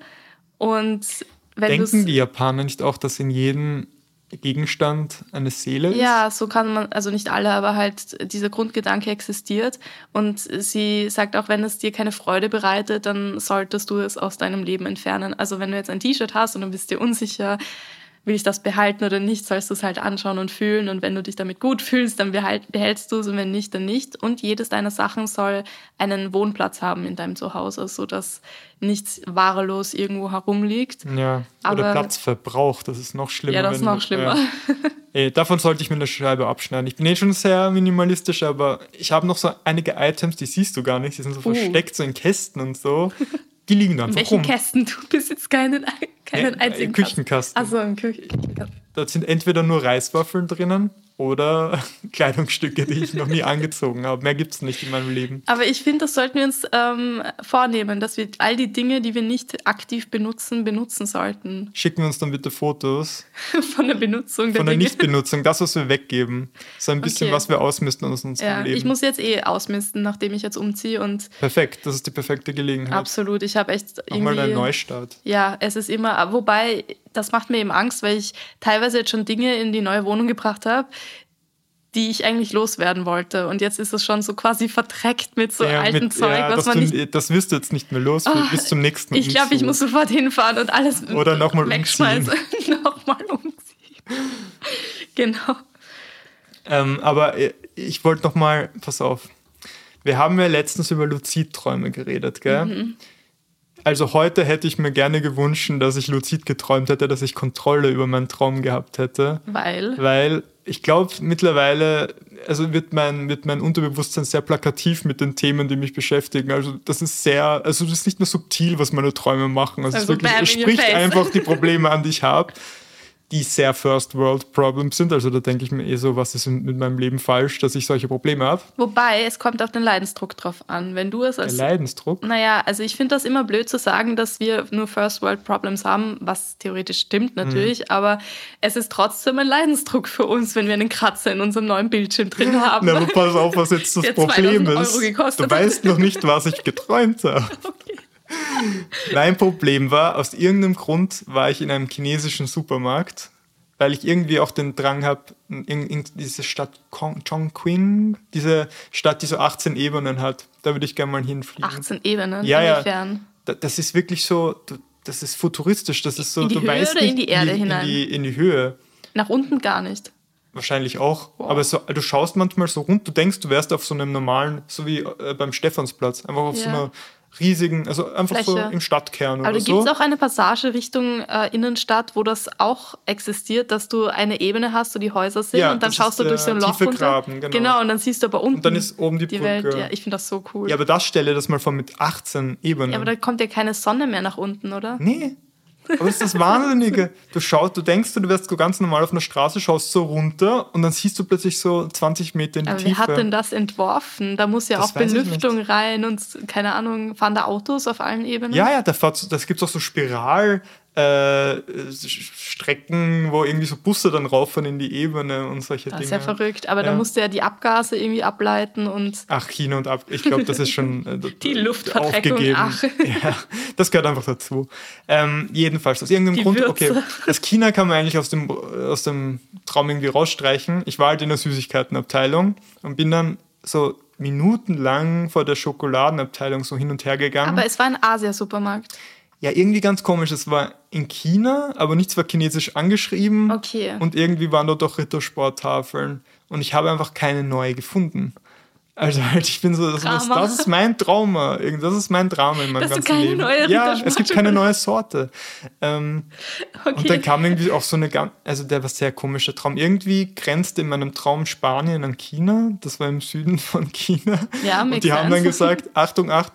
Und wenn Denken die Japaner nicht auch, dass in jedem Gegenstand eine Seele ist? Ja, so kann man, also nicht alle, aber halt dieser Grundgedanke existiert. Und sie sagt auch, wenn es dir keine Freude bereitet, dann solltest du es aus deinem Leben entfernen. Also wenn du jetzt ein T-Shirt hast und dann bist dir unsicher, will ich das behalten oder nicht, sollst du es halt anschauen und fühlen. Und wenn du dich damit gut fühlst, dann behältst du es und wenn nicht, dann nicht. Und jedes deiner Sachen soll einen Wohnplatz haben in deinem Zuhause, sodass nichts wahllos irgendwo herumliegt. Ja, Aber oder Platz verbraucht, das ist noch schlimmer. Ja, das ist noch schlimmer. Davon sollte ich mir eine Scheibe abschneiden. Ich bin schon sehr minimalistisch, aber ich habe noch so einige Items, die siehst du gar nicht, die sind so versteckt, so in Kästen und so. Die liegen da einfach in welchen rum. Kästen? Du besitzt keinen einzigen Küchenkasten. Also ein Küchenkasten. Da sind entweder nur Reiswaffeln drinnen oder Kleidungsstücke, die ich noch nie angezogen habe. Mehr gibt es nicht in meinem Leben. Aber ich finde, das sollten wir uns vornehmen, dass wir all die Dinge, die wir nicht aktiv benutzen sollten. Schicken wir uns dann bitte Fotos von der Benutzung der von der Dinge. Nichtbenutzung, das, was wir weggeben. So ein bisschen, was wir ausmisten aus unserem Leben. Ich muss jetzt ausmisten, nachdem ich jetzt umziehe. Und perfekt, das ist die perfekte Gelegenheit. Absolut, ich habe echt irgendwie... Nochmal einen Neustart. Ja, es ist immer... Wobei, das macht mir eben Angst, weil ich teilweise jetzt schon Dinge in die neue Wohnung gebracht habe, die ich eigentlich loswerden wollte. Und jetzt ist es schon so quasi verdreckt mit so altem Zeug, was man nicht... Das wirst du jetzt nicht mehr los bis zum nächsten Ich glaube, ich muss sofort hinfahren und alles oder nochmal wegschmeißen. Nochmal umziehen. Genau. Aber ich wollte nochmal... Pass auf. Wir haben ja letztens über Luzidträume geredet, gell? Mhm. Also heute hätte ich mir gerne gewünscht, dass ich luzid geträumt hätte, dass ich Kontrolle über meinen Traum gehabt hätte. Weil ich glaube, mittlerweile wird mein Unterbewusstsein sehr plakativ mit den Themen, die mich beschäftigen. Also das ist das ist nicht nur subtil, was meine Träume machen. Also es spricht einfach die Probleme an, die ich habe, die sehr First World Problems sind. Also da denke ich mir so, was ist mit meinem Leben falsch, dass ich solche Probleme habe. Wobei, es kommt auf den Leidensdruck drauf an. Wenn du es als... Der Leidensdruck? Naja, also ich finde das immer blöd zu sagen, dass wir nur First World Problems haben, was theoretisch stimmt natürlich, aber es ist trotzdem ein Leidensdruck für uns, wenn wir einen Kratzer in unserem neuen Bildschirm drin haben. Na, aber pass auf, was jetzt das Problem ist. Du weißt noch nicht, was ich geträumt habe. Okay. Mein Problem war, aus irgendeinem Grund war ich in einem chinesischen Supermarkt, weil ich irgendwie auch den Drang habe, in diese Stadt Chongqing, diese Stadt, die so 18 Ebenen hat, da würde ich gerne mal hinfliegen. 18 Ebenen? Ja, inwiefern? Ja. Das ist wirklich so, das ist futuristisch, das ist so, in die Höhe weißt oder nicht, in die Erde hinein? In die Höhe. Nach unten gar nicht. Wahrscheinlich auch. Wow. Aber du schaust manchmal so rund, du denkst, du wärst auf so einem normalen, so wie beim Stephansplatz, einfach auf so einer riesigen, also einfach Fläche. So im Stadtkern oder so. Aber da gibt es auch eine Passage Richtung Innenstadt, wo das auch existiert, dass du eine Ebene hast, wo die Häuser sind und dann schaust du durch so ein Loch runter. Graben, genau, und dann siehst du aber unten und dann ist oben die Brücke. Welt. Ja, ich finde das so cool. Ja, aber stelle das mal vor mit 18 Ebenen. Ja, aber da kommt ja keine Sonne mehr nach unten, oder? Nee. Aber das ist das Wahnsinnige. Du denkst, du wärst so ganz normal auf einer Straße, schaust so runter und dann siehst du plötzlich so 20 Meter in die Tiefe. Wer hat denn das entworfen? Da muss ja auch Belüftung rein und keine Ahnung, fahren da Autos auf allen Ebenen? Ja, das gibt es auch so Strecken, wo irgendwie so Busse dann rauffahren in die Ebene und solche Dinge. Das ist ja verrückt, aber da musst du ja die Abgase irgendwie ableiten und... Ach, China und ich glaube, das ist schon die Luftverträgung, aufgegeben. Ach. Ja, das gehört einfach dazu. Jedenfalls, aus irgendeinem Grund, okay, das China kann man eigentlich aus dem Traum irgendwie rausstreichen. Ich war halt in der Süßigkeitenabteilung und bin dann so minutenlang vor der Schokoladenabteilung so hin und her gegangen. Aber es war ein Asia-Supermarkt. Ja, irgendwie ganz komisch. Es war in China, aber nichts war chinesisch angeschrieben. Okay. Und irgendwie waren dort auch Rittersporttafeln. Und ich habe einfach keine neue gefunden. Also halt, ich bin so, das ist mein Trauma. Das ist mein Drama in meinem ganzen Leben. Ja, es gibt keine neue Sorte. Und dann kam irgendwie auch so der war sehr komischer Traum. Irgendwie grenzte in meinem Traum Spanien an China. Das war im Süden von China. Ja, und die haben dann gesagt, Achtung, Achtung,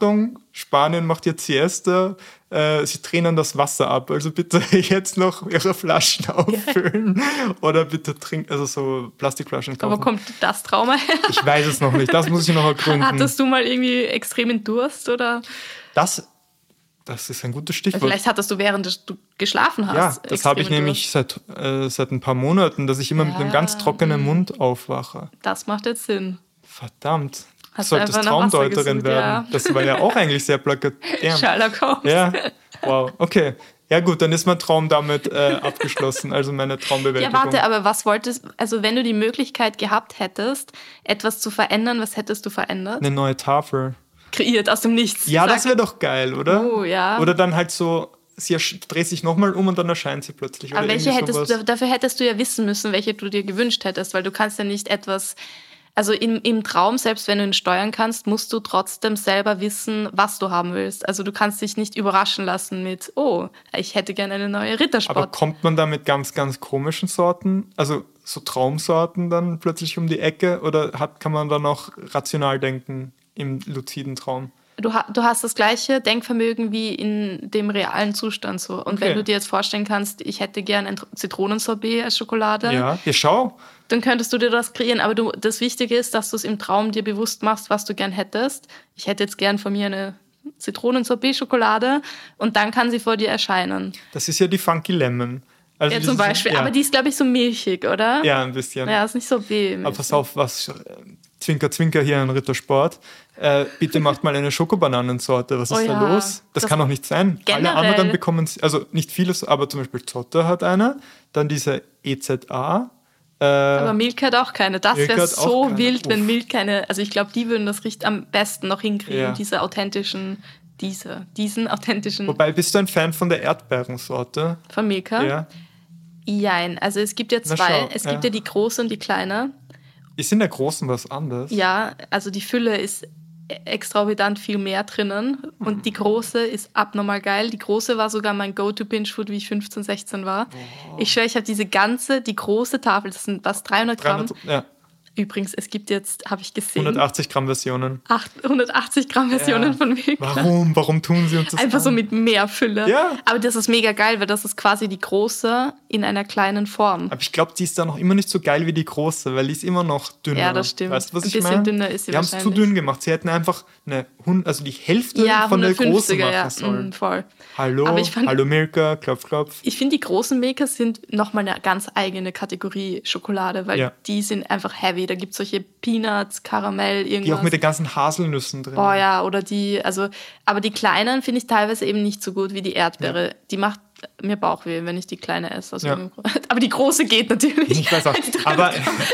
Spanien macht jetzt Siesta, sie drehen das Wasser ab, also bitte jetzt noch ihre Flaschen auffüllen oder bitte trinken, also so Plastikflaschen kaufen. Aber kommt das Trauma her? Ich weiß es noch nicht, das muss ich noch ergründen. Hattest du mal irgendwie extremen Durst oder? Das ist ein gutes Stichwort. Vielleicht hattest du, während du geschlafen hast. Ja, das habe ich nämlich seit ein paar Monaten, dass ich immer mit einem ganz trockenen Mund aufwache. Das macht jetzt Sinn. Verdammt. Du Hast solltest Traumdeuterin werden. Ja. Das war ja auch eigentlich sehr plakativ. Sherlock Holmes. Ja, wow, okay. Ja gut, dann ist mein Traum damit abgeschlossen, also meine Traumbewältigung. Ja, warte, aber was wolltest, also wenn du die Möglichkeit gehabt hättest, etwas zu verändern, was hättest du verändert? Eine neue Tafel. Kreiert aus dem Nichts. Ja, das wäre doch geil, oder? Oh, ja. Oder dann halt so, sie dreht sich nochmal um und dann erscheint sie plötzlich. Aber oder welche sowas. dafür hättest du ja wissen müssen, welche du dir gewünscht hättest, weil du kannst ja nicht etwas, also im Traum, selbst wenn du ihn steuern kannst, musst du trotzdem selber wissen, was du haben willst. Also du kannst dich nicht überraschen lassen mit, oh, ich hätte gerne eine neue Rittersport. Aber kommt man da mit ganz, ganz komischen Sorten, also so Traumsorten dann plötzlich um die Ecke oder kann man da noch rational denken im luziden Traum? Du hast das gleiche Denkvermögen wie in dem realen Zustand so. Und wenn du dir jetzt vorstellen kannst, ich hätte gerne ein Zitronensorbet als Schokolade, ja, schau. Dann könntest du dir das kreieren. Aber das Wichtige ist, dass du es im Traum dir bewusst machst, was du gern hättest. Ich hätte jetzt gern von mir eine Zitronensorbet-Schokolade und dann kann sie vor dir erscheinen. Das ist ja die Funky Lemon. Also ja, zum Beispiel. Aber die ist, glaube ich, so milchig, oder? Ja, ein bisschen. Ja, ist nicht so weh. Aber pass auf, Zwinker, Zwinker hier in Rittersport. Bitte macht mal eine Schokobananensorte. Was ist da los? Das kann doch nicht sein. Generell. Alle anderen bekommen, also nicht vieles, aber zum Beispiel Zotter hat eine. Dann diese EZA. Aber Milk hat auch keine. Das wäre so keine. wild, wenn Milk keine. Also ich glaube, die würden das am besten noch hinkriegen, Ja. diesen authentischen. Wobei, bist du ein Fan von der Erdbeerensorte? Von Milka? Ja. Jein. Also es gibt ja zwei. Es gibt ja die große und die kleine. Ist in der großen was anderes? Ja, also die Fülle ist exorbitant viel mehr drinnen und die große ist abnormal geil. Die große war sogar mein Go-To-Binge-Food, wie ich 15, 16 war. Oh. Ich schwöre, ich habe die große Tafel, das sind 300 Gramm. Ja. Übrigens, es gibt jetzt, habe ich gesehen, 180 Gramm Versionen. 180 Gramm Versionen von Milka. Warum tun sie uns das Einfach an? so mit mehr Fülle. Ja. Aber das ist mega geil, weil das ist quasi die große in einer kleinen Form. Aber ich glaube, die ist da noch immer nicht so geil wie die große, weil die ist immer noch dünner. Ja, das stimmt. Weißt du, was Ein ich meine? bisschen dünner ist sie die haben es zu dünn gemacht. Sie hätten einfach die Hälfte von der großen machen sollen. Voll. Hallo Milka, klopf, klopf. Ich finde, die großen Milka sind nochmal eine ganz eigene Kategorie Schokolade, weil die sind einfach heavy. Da gibt es solche Peanuts, Karamell, irgendwas. Die auch mit den ganzen Haselnüssen drin. Oh ja, oder aber die kleinen finde ich teilweise eben nicht so gut wie die Erdbeere. Ja. Die macht mir Bauchweh, wenn ich die kleine esse. Aber die große geht natürlich. Ich weiß auch. Aber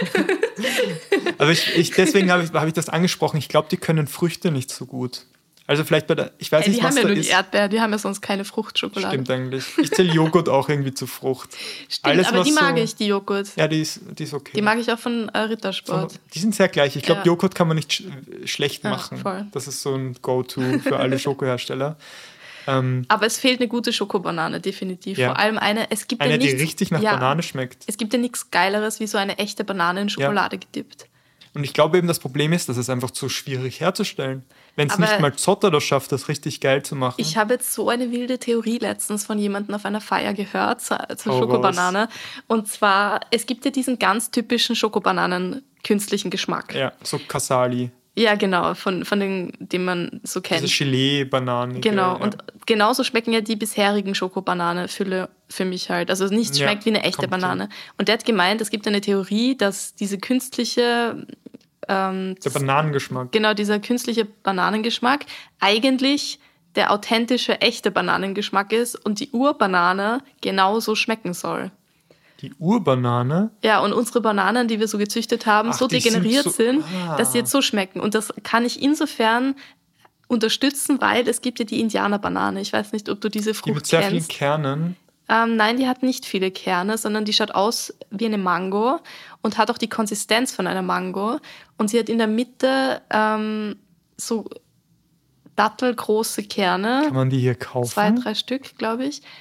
deswegen habe ich das angesprochen. Ich glaube, die können Früchte nicht so gut. Also vielleicht ich weiß nicht, die was haben ja da nur ist. die Erdbeeren, die haben ja sonst keine Fruchtschokolade. Stimmt eigentlich. Ich zähle Joghurt auch irgendwie zu Frucht. Stimmt, Alles, aber die was mag ich, die Joghurt. Ja, die ist okay. Die mag ich auch von Rittersport. Die sind sehr gleich. Ich glaube, Joghurt kann man nicht schlecht machen. Voll. Das ist so ein Go-To für alle Schokohersteller. Aber es fehlt eine gute Schokobanane, definitiv. Ja. Vor allem eine, die richtig nach Banane schmeckt. Es gibt ja nichts Geileres, wie so eine echte Banane in Schokolade gedippt. Und ich glaube eben, das Problem ist, dass es einfach zu schwierig herzustellen. Wenn es nicht mal Zotter das schafft, das richtig geil zu machen. Ich habe jetzt so eine wilde Theorie letztens von jemandem auf einer Feier gehört zur Schokobanane. Und zwar, es gibt ja diesen ganz typischen Schokobananen-künstlichen Geschmack. Ja, so Casali. Ja, genau, von den man so kennt. Diese Gelee-Bananen. Genau, und genauso schmecken ja die bisherigen Schokobanane-Fülle für mich halt. Also nichts schmeckt wie eine echte Banane. Und der hat gemeint, es gibt eine Theorie, dass diese künstliche... der Bananengeschmack. Genau, dieser künstliche Bananengeschmack eigentlich der authentische, echte Bananengeschmack ist und die Urbanane genauso schmecken soll. Die Urbanane? Ja, und unsere Bananen, die wir so gezüchtet haben, so degeneriert sind, dass sie jetzt so schmecken. Und das kann ich insofern unterstützen, weil es gibt ja die Indianerbanane. Ich weiß nicht, ob du diese Frucht kennst. Die mit sehr vielen Kernen? Nein, die hat nicht viele Kerne, sondern die schaut aus wie eine Mango und hat auch die Konsistenz von einer Mango. Und sie hat in der Mitte so dattelgroße Kerne. Kann man die hier kaufen? 2, 3 Stück, glaube ich.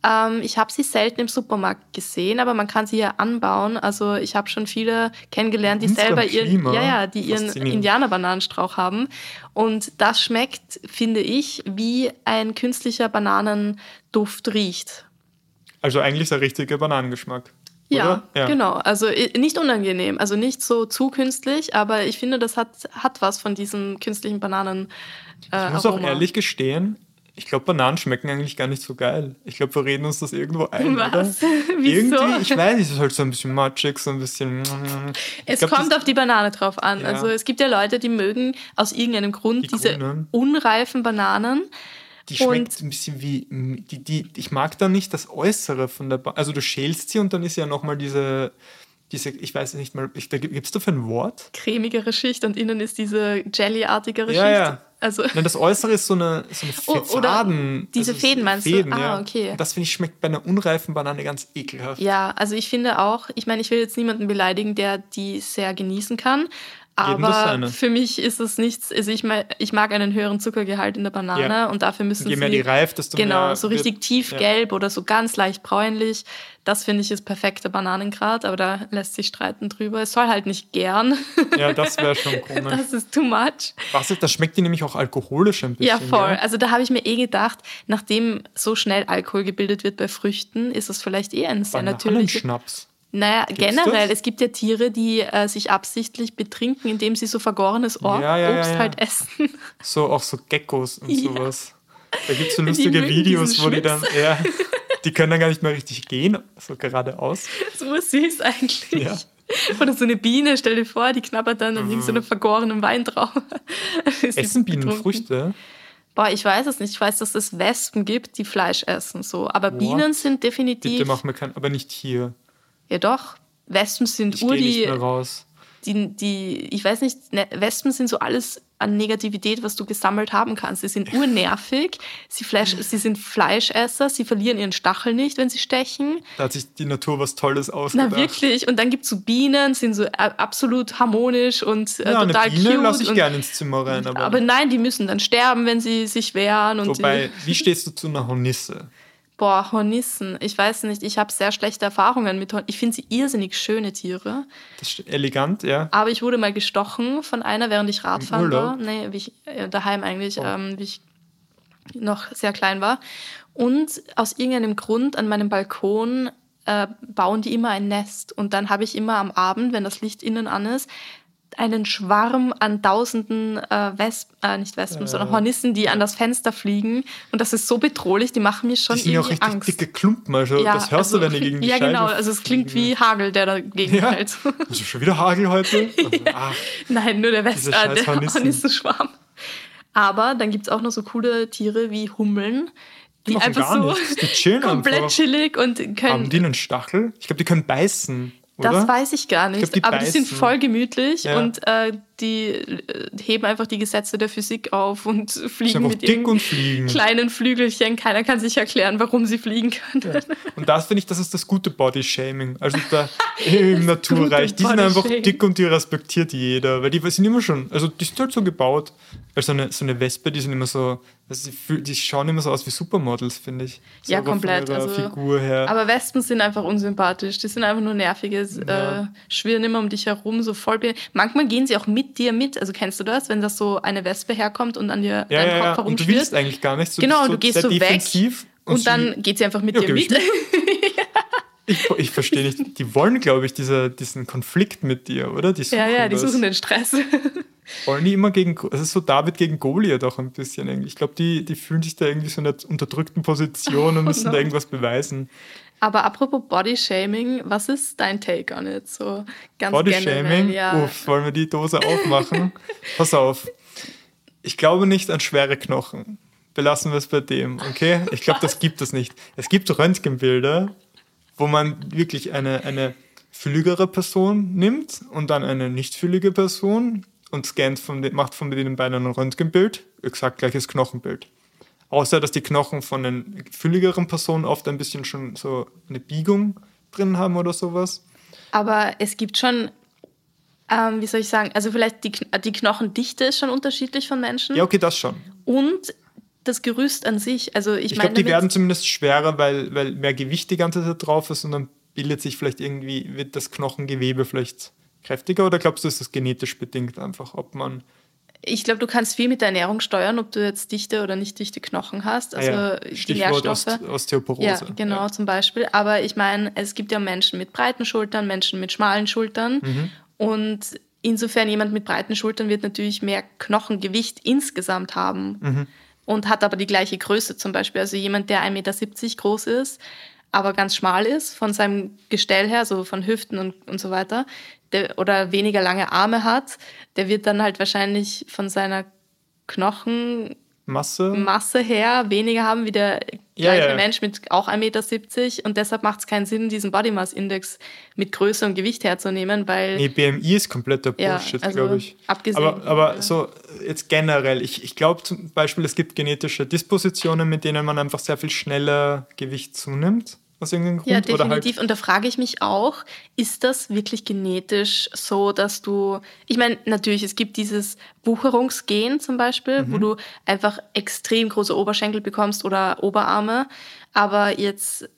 Ich habe sie selten im Supermarkt gesehen, aber man kann sie ja anbauen. Also ich habe schon viele kennengelernt, die selber ihren Indianerbananenstrauch haben. Und das schmeckt, finde ich, wie ein künstlicher Bananenduft riecht. Also eigentlich der richtige Bananengeschmack. Ja, oder? genau. Also nicht unangenehm, also nicht so zu künstlich, aber ich finde, das hat was von diesem künstlichen Bananen. Ich muss auch ehrlich gestehen, ich glaube, Bananen schmecken eigentlich gar nicht so geil. Ich glaube, wir reden uns das irgendwo ein, Was? oder? Wieso? Irgendwie, ich weiß, es ist halt so ein bisschen matschig, so ein bisschen... Es kommt auf die Banane drauf an. Ja. Also es gibt ja Leute, die mögen aus irgendeinem Grund diese grünen. unreifen Bananen. Die schmeckt ein bisschen wie... ich mag da nicht das Äußere von der Banane. Also du schälst sie und dann ist ja nochmal diese, ich weiß nicht mal, gibt es dafür ein Wort? Cremigere Schicht und innen ist diese jellyartigere Schicht. Ja. Also Nein, das Äußere ist so eine Faden. Diese also Fäden meinst Fäden, du? Ja. Okay. Und das, finde ich, schmeckt bei einer unreifen Banane ganz ekelhaft. Ja, also ich finde auch, ich meine, ich will jetzt niemanden beleidigen, der die sehr genießen kann. Aber für mich ist es nichts, also ich mag einen höheren Zuckergehalt in der Banane und dafür müssen je mehr die reift, desto mehr... Genau, so richtig tiefgelb oder so ganz leicht bräunlich. Das finde ich ist perfekter Bananengrad, aber da lässt sich streiten drüber. Es soll halt nicht gern. Ja, das wäre schon komisch. Das ist too much. Das schmeckt die nämlich auch alkoholisch ein bisschen. Ja, voll. Ja? Also da habe ich mir gedacht, nachdem so schnell Alkohol gebildet wird bei Früchten, ist es vielleicht ein sehr natürlicher... Schnaps. Naja, generell, es gibt ja Tiere, die sich absichtlich betrinken, indem sie so vergorenes Obst halt essen. So auch so Geckos und sowas. Da gibt es so lustige Videos, wo die dann, die können dann gar nicht mehr richtig gehen, so geradeaus. So süß eigentlich. Ja. Oder so eine Biene, stell dir vor, die knabbert dann an so einem vergorenen Weintrauben. Essen Bienen Früchte? Boah, ich weiß es nicht. Ich weiß, dass es Wespen gibt, die Fleisch essen. So. Aber Bienen sind definitiv... Bitte mach mir aber nicht hier. Ja doch, Wespen sind ich gehe nicht mehr raus. Ich weiß nicht, Wespen sind so alles an Negativität, was du gesammelt haben kannst. Sie sind urnervig, sie sind Fleischesser, sie verlieren ihren Stachel nicht, wenn sie stechen. Da hat sich die Natur was Tolles ausgedacht. Na wirklich, und dann gibt es so Bienen, sind so absolut harmonisch und total eine Biene cute. lasse ich gerne ins Zimmer rein. Aber nein, die müssen dann sterben, wenn sie sich wehren. Wobei, wie stehst du zu einer Hornisse? Boah, Hornissen. Ich weiß nicht, ich habe sehr schlechte Erfahrungen mit Hornissen. Ich finde sie irrsinnig schöne Tiere. Das ist elegant, ja. Aber ich wurde mal gestochen von einer, während ich Radfahren war. Nee, daheim eigentlich, wie ich noch sehr klein war. Und aus irgendeinem Grund an meinem Balkon bauen die immer ein Nest. Und dann habe ich immer am Abend, wenn das Licht innen an ist, einen Schwarm an tausenden sondern Hornissen, die an das Fenster fliegen. Und das ist so bedrohlich, die machen mir schon irgendwie Angst. Die sind ja auch richtig dicke Klumpen, also das hörst du, wenn die gegen die Scheibe genau, also es klingt wie Hagel, der dagegen fällt. Also schon wieder Hagel heute? Nein, nur der Hornissenschwarm. Aber dann gibt es auch noch so coole Tiere wie Hummeln, die einfach so komplett chillig und können... Haben die einen Stachel? Ich glaube, die können beißen. Oder? Das weiß ich gar nicht, aber die sind voll gemütlich und die heben einfach die Gesetze der Physik auf und fliegen mit ihren kleinen Flügelchen. Keiner kann sich erklären, warum sie fliegen können. Ja. Und das finde ich, das ist das gute Bodyshaming. Also da im Naturreich, die sind einfach dick und die respektiert jeder, weil die sind immer schon, also die sind halt so gebaut. Also so eine Wespe, die sind immer so, also die schauen immer so aus wie Supermodels, finde ich. So ja, komplett. Von ihrer Figur her. Aber Wespen sind einfach unsympathisch. Die sind einfach nur nervige, schwirren immer um dich herum, so voll. Manchmal gehen sie auch mit dir mit. Also kennst du das, wenn das so eine Wespe herkommt und an dir deinen Kopf herumschwirrt? Und du willst eigentlich gar nicht. Du gehst so weg und dann geht sie einfach mit dir mit. Ich verstehe nicht. Die wollen, glaube ich, diesen Konflikt mit dir, oder? Die suchen den Stress. Wollen die immer es ist so David gegen Goliath auch ein bisschen irgendwie. Ich glaube, die fühlen sich da irgendwie so in einer unterdrückten Position und müssen da irgendwas beweisen. Aber apropos Bodyshaming, was ist dein Take on it? So ganz Bodyshaming? generell, wollen wir die Dose aufmachen? Pass auf. Ich glaube nicht an schwere Knochen. Belassen wir es bei dem, okay? Ich glaube, das gibt es nicht. Es gibt Röntgenbilder, wo man wirklich eine fülligere Person nimmt und dann eine nicht füllige Person und macht von den beiden ein Röntgenbild, exakt gleiches Knochenbild. Außer, dass die Knochen von den fülligeren Personen oft ein bisschen schon so eine Biegung drin haben oder sowas. Aber es gibt schon, wie soll ich sagen, also vielleicht die Knochendichte ist schon unterschiedlich von Menschen. Ja, okay, das schon. Und das Gerüst an sich. Also ich glaube, die werden zumindest schwerer, weil mehr Gewicht die ganze Zeit drauf ist und dann bildet sich vielleicht irgendwie, wird das Knochengewebe vielleicht kräftiger, oder glaubst du, ist das genetisch bedingt einfach, ob man... Ich glaube, du kannst viel mit der Ernährung steuern, ob du jetzt dichte oder nicht dichte Knochen hast. Also die Nährstoffe. Osteoporose. Ja, genau, zum Beispiel. Aber ich meine, es gibt ja Menschen mit breiten Schultern, Menschen mit schmalen Schultern. Und insofern jemand mit breiten Schultern wird natürlich mehr Knochengewicht insgesamt haben und hat aber die gleiche Größe zum Beispiel. Also jemand, der 1,70 Meter groß ist, aber ganz schmal ist von seinem Gestell her, so von Hüften und so weiter, oder weniger lange Arme hat, der wird dann halt wahrscheinlich von seiner Knochenmasse her weniger haben wie der gleiche Mensch mit auch 1,70 Meter. Und deshalb macht es keinen Sinn, diesen Body Mass Index mit Größe und Gewicht herzunehmen, weil... Nee, BMI ist kompletter Bullshit, also glaube ich. Abgesehen. Aber so jetzt generell, ich glaube zum Beispiel, es gibt genetische Dispositionen, mit denen man einfach sehr viel schneller Gewicht zunimmt. Aus irgendeinem Grund. Ja, definitiv. Und da frage ich mich auch, ist das wirklich genetisch so, dass du... Ich meine, natürlich, es gibt dieses Wucherungsgen zum Beispiel, wo du einfach extrem große Oberschenkel bekommst oder Oberarme. Aber jetzt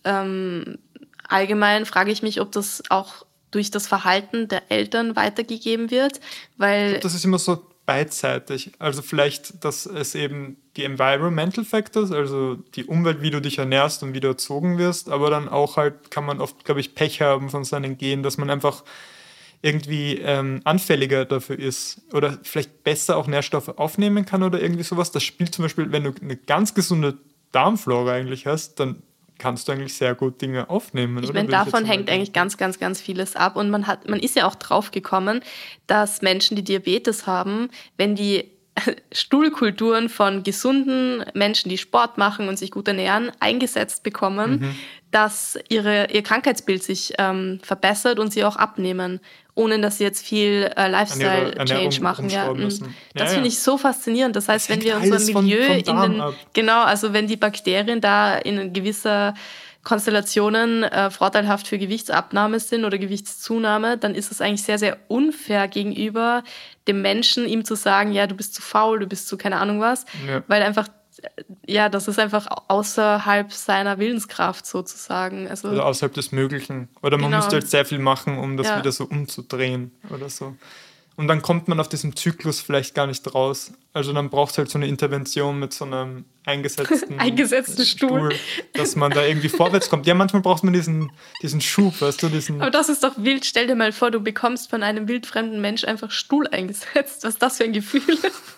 allgemein frage ich mich, ob das auch durch das Verhalten der Eltern weitergegeben wird, weil... Ich glaub, das ist immer so beidseitig. Also vielleicht, dass es eben die Environmental Factors, also die Umwelt, wie du dich ernährst und wie du erzogen wirst, aber dann auch halt kann man oft, glaube ich, Pech haben von seinen Genen, dass man einfach irgendwie anfälliger dafür ist oder vielleicht besser auch Nährstoffe aufnehmen kann oder irgendwie sowas. Das spielt zum Beispiel, wenn du eine ganz gesunde Darmflora eigentlich hast, dann kannst du eigentlich sehr gut Dinge aufnehmen. Ich meine, davon hängt eigentlich ganz, ganz, ganz vieles ab. Und man ist ja auch drauf gekommen, dass Menschen, die Diabetes haben, wenn die Stuhlkulturen von gesunden Menschen, die Sport machen und sich gut ernähren, eingesetzt bekommen, dass ihr Krankheitsbild sich verbessert und sie auch abnehmen, ohne dass sie jetzt viel Lifestyle-Change machen. Ja. Das finde ich so faszinierend. Das heißt, wenn wir unser Milieu also wenn die Bakterien da in gewisser Konstellationen vorteilhaft für Gewichtsabnahme sind oder Gewichtszunahme, dann ist es eigentlich sehr, sehr unfair gegenüber dem Menschen, ihm zu sagen, ja, du bist zu faul, du bist zu keine Ahnung was, weil einfach, das ist einfach außerhalb seiner Willenskraft sozusagen. Also oder außerhalb des Möglichen. Oder man müsste halt sehr viel machen, um das wieder so umzudrehen oder so. Und dann kommt man auf diesem Zyklus vielleicht gar nicht raus. Also dann braucht es halt so eine Intervention mit so einem eingesetzten Stuhl, dass man da irgendwie vorwärts kommt. Ja, manchmal braucht man diesen Schub, weißt du? Aber das ist doch wild. Stell dir mal vor, du bekommst von einem wildfremden Mensch einfach Stuhl eingesetzt. Was ist das für ein Gefühl?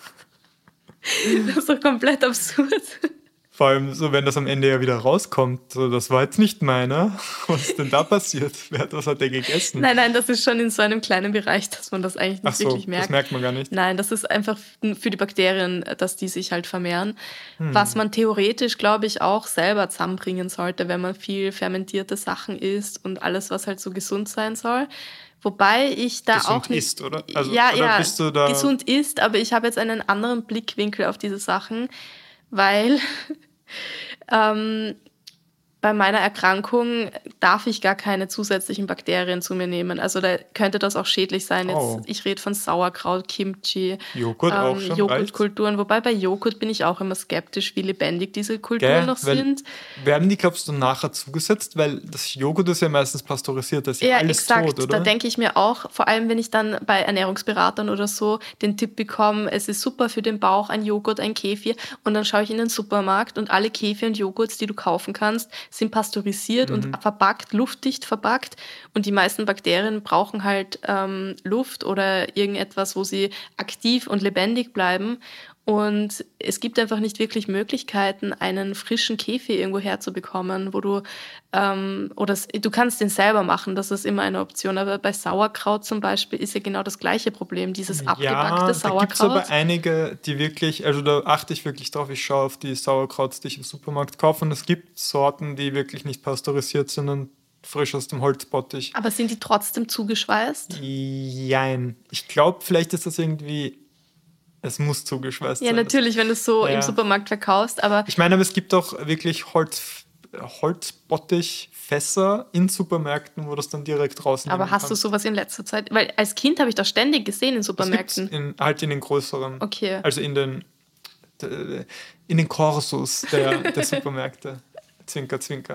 Das ist doch komplett absurd. Vor allem so, wenn das am Ende ja wieder rauskommt. So, das war jetzt nicht meiner. Was ist denn da passiert? Was hat der gegessen? Nein, das ist schon in so einem kleinen Bereich, dass man das eigentlich nicht wirklich merkt. Das merkt man gar nicht. Nein, das ist einfach für die Bakterien, dass die sich halt vermehren. Was man theoretisch, glaube ich, auch selber zusammenbringen sollte, wenn man viel fermentierte Sachen isst und alles, was halt so gesund sein soll. Wobei ich da gesund auch nicht... Isst, oder? Also, oder bist du da gesund isst, aber ich habe jetzt einen anderen Blickwinkel auf diese Sachen, weil bei meiner Erkrankung darf ich gar keine zusätzlichen Bakterien zu mir nehmen. Also da könnte das auch schädlich sein. Jetzt, ich rede von Sauerkraut, Kimchi, Joghurt auch schon Joghurtkulturen. Wobei bei Joghurt bin ich auch immer skeptisch, wie lebendig diese Kulturen noch sind. Werden die, glaubst du, nachher zugesetzt? Weil das Joghurt ist ja meistens pasteurisiert, das ist ja alles exakt. Tot, oder? Da denke ich mir auch, vor allem wenn ich dann bei Ernährungsberatern oder so den Tipp bekomme, es ist super für den Bauch, ein Joghurt, ein Kefir. Und dann schaue ich in den Supermarkt und alle Kefir und Joghurts, die du kaufen kannst, sind pasteurisiert und verpackt, luftdicht verpackt. Und die meisten Bakterien brauchen halt Luft oder irgendetwas, wo sie aktiv und lebendig bleiben. Und es gibt einfach nicht wirklich Möglichkeiten, einen frischen Kefir irgendwo herzubekommen, wo du du kannst den selber machen, das ist immer eine Option. Aber bei Sauerkraut zum Beispiel ist ja genau das gleiche Problem, dieses abgebackte Sauerkraut. Da gibt es aber einige, die wirklich, also da achte ich wirklich drauf, ich schaue auf die Sauerkrauts, die ich im Supermarkt kaufe, und es gibt Sorten, die wirklich nicht pasteurisiert sind und frisch aus dem Holzbottich. Aber sind die trotzdem zugeschweißt? Jein. Ich glaube, vielleicht ist das irgendwie... Es muss zugeschweißt sein. Ja, natürlich, wenn du es so im Supermarkt verkaufst, aber... Ich meine, aber es gibt auch wirklich Holzbottichfässer in Supermärkten, wo das dann direkt rausnehmen Aber hast du sowas in letzter Zeit? Weil als Kind habe ich das ständig gesehen in Supermärkten. Halt in den größeren. Okay. Also in den in den Korsos der Supermärkte. Zwinker, zwinker.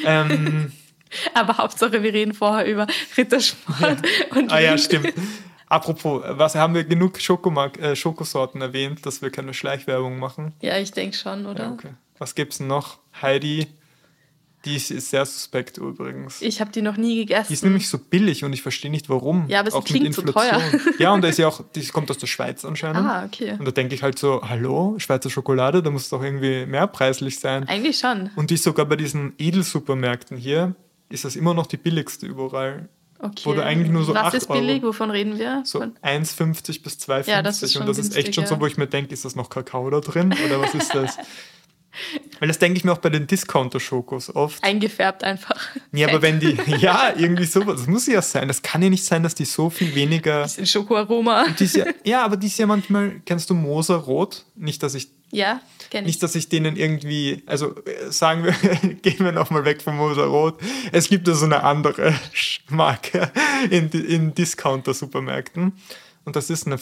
Aber Hauptsache, wir reden vorher über Rittersport und ja, stimmt. Apropos, haben wir genug Schokosorten erwähnt, dass wir keine Schleichwerbung machen? Ja, ich denke schon, oder? Ja, okay. Was gibt's denn noch? Heidi, die ist sehr suspekt übrigens. Ich habe die noch nie gegessen. Die ist nämlich so billig und ich verstehe nicht, warum. Ja, aber sie klingt so teuer. Ja, und die kommt aus der Schweiz anscheinend. Ah, okay. Und da denke ich halt so, hallo, Schweizer Schokolade, da muss es doch irgendwie mehr preislich sein. Eigentlich schon. Und die ist sogar bei diesen Edelsupermärkten hier, ist das immer noch die billigste überall. Okay. Wo du eigentlich nur so Was 8 ist billig? Euro, Wovon reden wir? so 1,50 bis 2,50. Ja, das ist schon und das ist echt schon so, wo ich mir denke, ist das noch Kakao da drin oder was ist das? Weil das denke ich mir auch bei den Discounter-Schokos oft. Eingefärbt einfach. Ja, aber wenn die, ja, irgendwie sowas, das muss ja sein. Das kann ja nicht sein, dass die so viel weniger... Bisschen Schokoaroma. Aber die ist ja manchmal, kennst du Moser Rot? Nicht, dass ich... Ja, kenne ich. Nicht, dass ich denen irgendwie, also sagen wir, gehen wir nochmal weg vom Moser Rot. Es gibt ja so eine andere Marke in Discounter-Supermärkten. Und das ist eine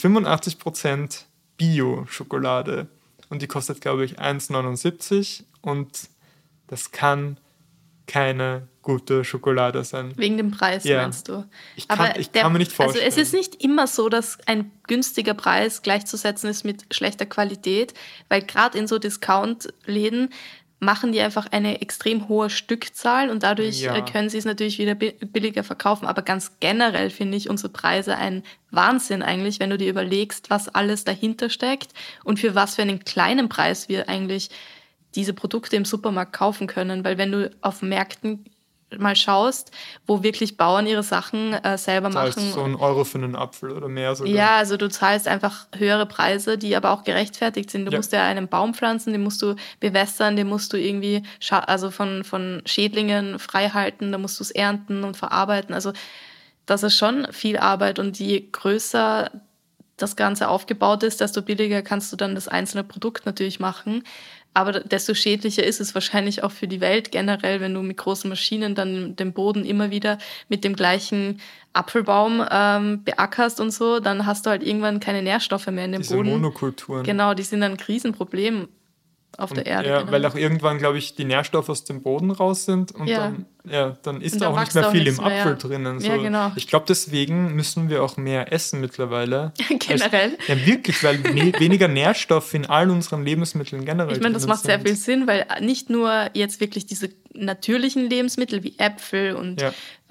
85% Bio-Schokolade. Und die kostet, glaube ich, 1,79 und das kann keine gute Schokolade sein. Wegen dem Preis, meinst du? Ich kann mir nicht vorstellen. Also es ist nicht immer so, dass ein günstiger Preis gleichzusetzen ist mit schlechter Qualität, weil gerade in so Discount-Läden machen die einfach eine extrem hohe Stückzahl und dadurch können sie es natürlich wieder billiger verkaufen. Aber ganz generell finde ich unsere Preise ein Wahnsinn eigentlich, wenn du dir überlegst, was alles dahinter steckt und für was für einen kleinen Preis wir eigentlich diese Produkte im Supermarkt kaufen können. Weil wenn du auf Märkten mal schaust, wo wirklich Bauern ihre Sachen selber machen. Zahlst so 1 Euro für einen Apfel oder mehr sogar. Ja, also du zahlst einfach höhere Preise, die aber auch gerechtfertigt sind. Du musst ja einen Baum pflanzen, den musst du bewässern, den musst du irgendwie von Schädlingen frei halten, da musst du es ernten und verarbeiten. Also das ist schon viel Arbeit und je größer das Ganze aufgebaut ist, desto billiger kannst du dann das einzelne Produkt natürlich machen. Aber desto schädlicher ist es wahrscheinlich auch für die Welt generell, wenn du mit großen Maschinen dann den Boden immer wieder mit dem gleichen Apfelbaum beackerst und so, dann hast du halt irgendwann keine Nährstoffe mehr in dem Boden. Diese Monokulturen. Genau, die sind ein Riesenproblem auf der Erde. Ja, weil auch irgendwann, glaube ich, die Nährstoffe aus dem Boden raus sind und dann ist da auch nicht mehr viel im Apfel drinnen. So. Ja, genau. Ich glaube, deswegen müssen wir auch mehr essen mittlerweile. Generell? Ja, wirklich, weil weniger Nährstoffe in all unseren Lebensmitteln generell Ich meine, das macht sehr viel Sinn, weil nicht nur jetzt wirklich diese natürlichen Lebensmittel wie Äpfel und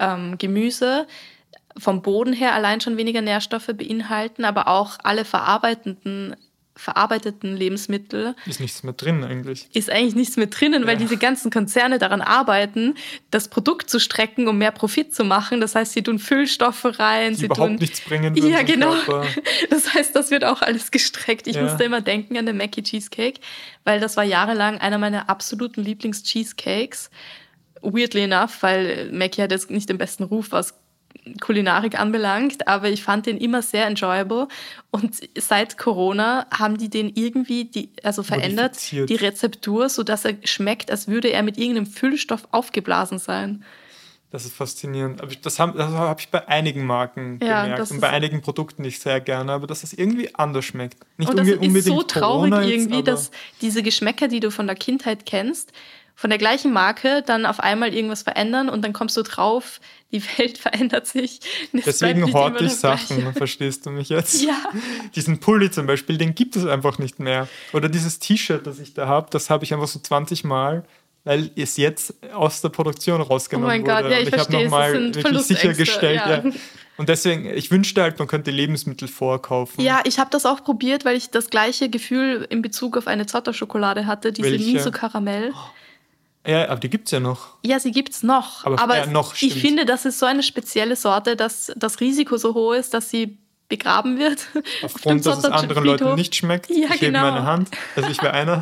Gemüse vom Boden her allein schon weniger Nährstoffe beinhalten, aber auch alle verarbeiteten Lebensmittel. Ist nichts mehr drin eigentlich. Ist eigentlich nichts mehr drinnen, weil diese ganzen Konzerne daran arbeiten, das Produkt zu strecken, um mehr Profit zu machen. Das heißt, sie tun Füllstoffe rein. Die überhaupt nichts bringen. Ja, genau. Das heißt, das wird auch alles gestreckt. Ich musste immer denken an den Mackie Cheesecake, weil das war jahrelang einer meiner absoluten Lieblings-Cheesecakes. Weirdly enough, weil Mackie hat jetzt nicht den besten Ruf, was Kulinarik anbelangt, aber ich fand den immer sehr enjoyable und seit Corona haben die den irgendwie verändert, die Rezeptur, sodass er schmeckt, als würde er mit irgendeinem Füllstoff aufgeblasen sein. Das ist faszinierend. Das hab ich bei einigen Marken gemerkt und bei einigen Produkten nicht sehr gerne, aber dass es irgendwie anders schmeckt. Nicht und das ist so traurig Corona irgendwie, jetzt, dass diese Geschmäcker, die du von der Kindheit kennst, von der gleichen Marke dann auf einmal irgendwas verändern und dann kommst du drauf, die Welt verändert sich. Deswegen horte ich Sachen, verstehst du mich jetzt? Ja. Diesen Pulli zum Beispiel, den gibt es einfach nicht mehr. Oder dieses T-Shirt, das ich da habe, das habe ich einfach so 20 Mal, weil es jetzt aus der Produktion rausgenommen wurde. Oh mein Gott, ja, ich verstehe, ich habe nochmal wirklich sichergestellt. Ja. Und deswegen, ich wünschte halt, man könnte Lebensmittel vorkaufen. Ja, ich habe das auch probiert, weil ich das gleiche Gefühl in Bezug auf eine Zotter-Schokolade hatte, diese Miso-Karamell. Ja, aber die gibt's ja noch. Ja, sie gibt's noch. Aber noch, ich finde, das ist so eine spezielle Sorte, dass das Risiko so hoch ist, dass sie begraben wird. Aufgrund, dass es anderen Leuten nicht schmeckt. Ja, ich hebe meine Hand. Also ich wäre einer.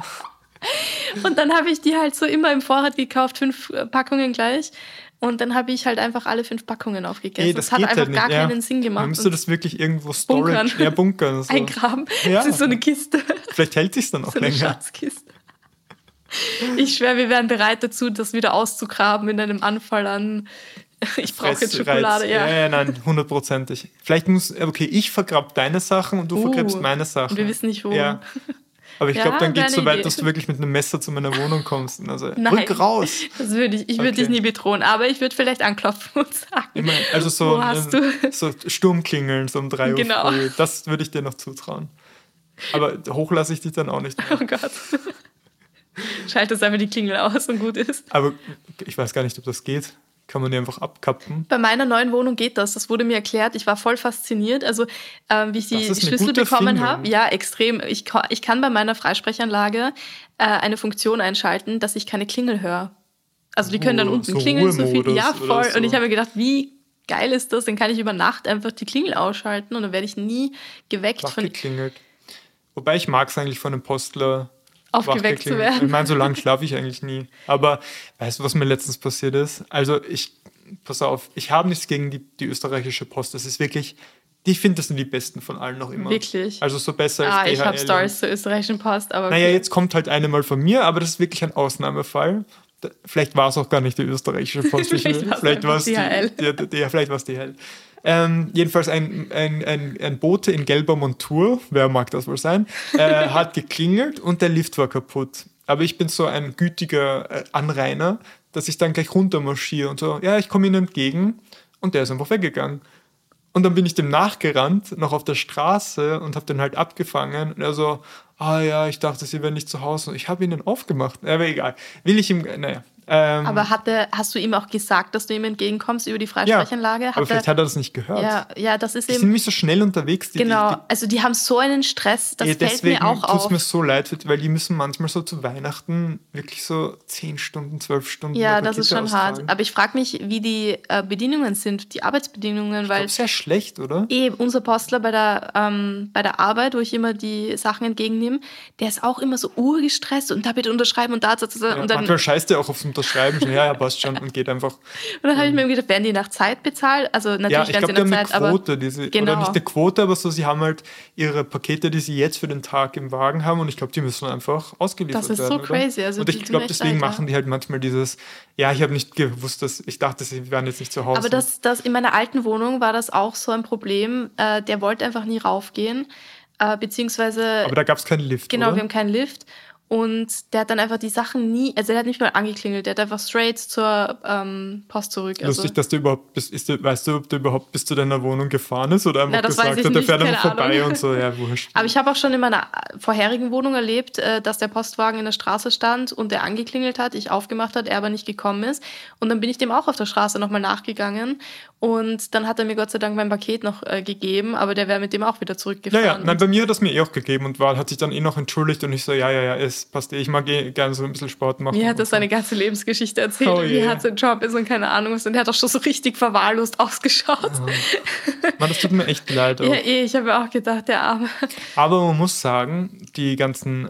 Und dann habe ich die halt so immer im Vorrat gekauft, 5 Packungen gleich. Und dann habe ich halt einfach alle 5 Packungen aufgegessen. Das hat geht einfach halt gar nicht, keinen Sinn gemacht. Dann müsste das wirklich irgendwo Storage... Bunkern. So. Eingraben. Das ist so eine Kiste. Vielleicht hält sich's dann auch länger. So eine Schatzkiste. Ich schwöre, wir wären bereit dazu, das wieder auszugraben in einem Anfall an ich brauche jetzt Schokolade. Ja, nein, 100%. Vielleicht ich vergrab deine Sachen und du vergräbst meine Sachen. Und wir wissen nicht, wo. Ja. Aber ich glaube, dann geht es so deine weit, Idee. dass du wirklich mit einem Messer zu meiner Wohnung kommst. Und also, Nein. rück raus! Ich würde dich nie bedrohen, aber ich würde vielleicht anklopfen und sagen, Ich meine, also wo hast du? so Sturmklingeln so um 3 Uhr Genau. früh, das würde ich dir noch zutrauen. Aber hoch lasse ich dich dann auch nicht mehr. Oh Gott. Schaltest einfach die Klingel aus und gut ist. Aber ich weiß gar nicht, ob das geht. Kann man die einfach abkappen? Bei meiner neuen Wohnung geht das. Das wurde mir erklärt. Ich war voll fasziniert. Also, wie ich die Das ist eine Schlüssel gute bekommen Erfindung. habe. Ja, extrem. Ich kann bei meiner Freisprechanlage eine Funktion einschalten, dass ich keine Klingel höre. Also, die können dann unten so klingeln. So viel. Ruhemodus Ja, oder voll. so. Und ich habe mir gedacht, wie geil ist das? Dann kann ich über Nacht einfach die Klingel ausschalten und dann werde ich nie geweckt Wach von geklingelt. Wobei ich mag es eigentlich von einem Postler aufgeweckt zu wachgeklingelt. Ich werden. meine, so lange schlafe ich eigentlich nie. Aber weißt du, was mir letztens passiert ist? Also pass auf, ich habe nichts gegen die österreichische Post. Das ist wirklich, ich finde, das sind die besten von allen noch immer. Wirklich? Also so besser als Ich habe DHL. Stories zur österreichischen Post, aber Naja, okay. jetzt kommt halt eine mal von mir, aber das ist wirklich ein Ausnahmefall. Vielleicht war es auch gar nicht die österreichische Post. Vielleicht war's DHL. Vielleicht war es DHL. Jedenfalls ein Bote in gelber Montur, wer mag das wohl sein, hat geklingelt und der Lift war kaputt. Aber ich bin so ein gütiger Anrainer, dass ich dann gleich runtermarschiere und so, ja, ich komme Ihnen entgegen, und der ist einfach weggegangen. Und dann bin ich dem nachgerannt, noch auf der Straße, und habe den halt abgefangen. Und er so, ja, ich dachte, Sie wären nicht zu Hause. Und ich habe Ihnen aufgemacht. Aber egal. Will ich ihm, naja. Aber hast du ihm auch gesagt, dass du ihm entgegenkommst über die Freisprechanlage? aber vielleicht hat er das nicht gehört. Ja, das ist Die sind eben. nämlich so schnell unterwegs. Genau, also die haben so einen Stress, das fällt deswegen mir auch tut es auf. mir so leid, weil die müssen manchmal so zu Weihnachten wirklich so 10 Stunden, 12 Stunden Ja, Pakete das ist schon austragen. hart. Aber ich frage mich, wie die Bedingungen sind, die Arbeitsbedingungen, Ich weil glaube, sehr schlecht, oder? unser Postler bei der Arbeit, wo ich immer die Sachen entgegennehme, der ist auch immer so urgestresst und da bitte unterschreiben und da. Und dann Manchmal scheißt der auch aufs Unterschreiben. Schon, ja, passt schon, und geht einfach. Und dann habe ich mir gedacht, werden die nach Zeit bezahlt? Also natürlich Ja, ich werden glaube, sie die nach haben Zeit, eine Quote. aber genau. Oder nicht eine Quote, aber so, sie haben halt ihre Pakete, die sie jetzt für den Tag im Wagen haben, und ich glaube, die müssen einfach ausgeliefert Das ist werden. so crazy. Also und die ich tun glaube, echt deswegen leid, ja. machen die halt manchmal dieses, ja, ich habe nicht gewusst, ich dachte, sie wären jetzt nicht zu Hause. Aber das in meiner alten Wohnung war das auch so ein Problem. Der wollte einfach nie raufgehen, beziehungsweise Aber da gab es keinen Lift, genau, oder? wir haben keinen Lift. Und der hat dann einfach die Sachen also der hat nicht mal angeklingelt, der hat einfach straight zur Post zurück. Also, Lustig, dass du überhaupt weißt du, ob der überhaupt bis zu deiner Wohnung gefahren ist oder einfach das weiß gesagt ich hat, der nicht, fährt einfach keine vorbei Ahnung. und so, ja, wurscht. aber ich habe auch schon in meiner vorherigen Wohnung erlebt, dass der Postwagen in der Straße stand und der angeklingelt hat, ich aufgemacht hat, er aber nicht gekommen ist. Und dann bin ich dem auch auf der Straße nochmal nachgegangen. Und dann hat er mir Gott sei Dank mein Paket noch gegeben, aber der wäre mit dem auch wieder zurückgefahren. Ja, nein, bei mir hat das mir auch gegeben und hat sich dann noch entschuldigt und ich so, ja, es passt eh, ich mag gerne so ein bisschen Sport machen. Mir hat und das so. seine ganze Lebensgeschichte erzählt, Oh wie je. hart sein Job ist und keine Ahnung was. Und er hat auch schon so richtig verwahrlost ausgeschaut. Mann, das tut mir echt leid. Auch. Ja, ich habe auch gedacht, der Arme. Aber man muss sagen, die ganzen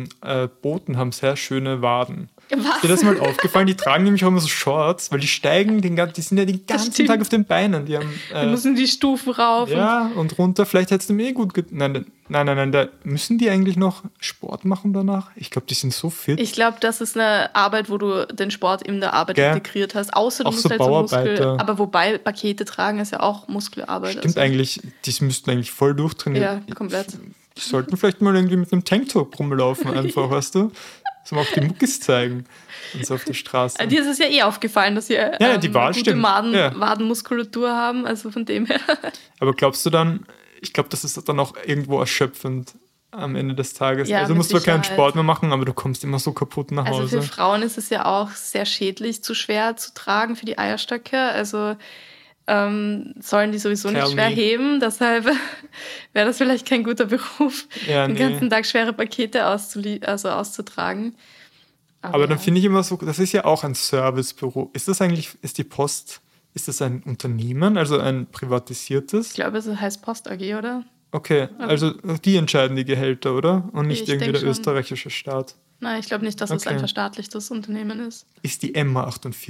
Boten haben sehr schöne Waden. Was? Ist dir das mal aufgefallen? Die tragen nämlich auch immer so Shorts, weil die steigen, die sind ja den ganzen stimmt. Tag auf den Beinen. Die haben, Wir müssen die Stufen rauf. ja, und runter. Vielleicht hättest du mir gut... Nein, da müssen die eigentlich noch Sport machen danach? Ich glaube, die sind so fit. Ich glaube, das ist eine Arbeit, wo du den Sport in der Arbeit Gell? integriert hast. Außer du Auch musst so halt so Muskel. Bauarbeiter. Aber wobei Pakete tragen ist ja auch Muskelarbeit. Stimmt eigentlich, die müssten eigentlich voll durchtrainieren. Ja, komplett. Die sollten vielleicht mal irgendwie mit einem Tanktop rumlaufen, einfach, weißt du? So mal auch die Muckis zeigen. Und so auf die Straße. Dir ist es ja eh aufgefallen, dass sie die Wahl gute stimmt. Ja. Wadenmuskulatur haben. Also von dem her. Aber glaubst du dann, ich glaube, das ist dann auch irgendwo erschöpfend am Ende des Tages. Ja, also du mit musst zwar keinen Sicherheit. Sport mehr machen, aber du kommst immer so kaputt nach Also Hause. für Frauen ist es ja auch sehr schädlich, zu schwer zu tragen für die Eierstöcke. Also sollen die sowieso nicht Tell schwer me. heben. Deshalb wäre das vielleicht kein guter Beruf, Ja, den nee. ganzen Tag schwere Pakete auszutragen. Aber dann ja. finde ich immer so, das ist ja auch ein Servicebüro. Ist die Post, ist das ein Unternehmen, also ein privatisiertes? Ich glaube, es heißt Post AG, oder? Okay, also die entscheiden die Gehälter, oder? Und nicht Ich irgendwie denk der schon. österreichische Staat. Nein, ich glaube nicht, dass es Okay. ein verstaatlichtes Unternehmen ist. Ist die Emma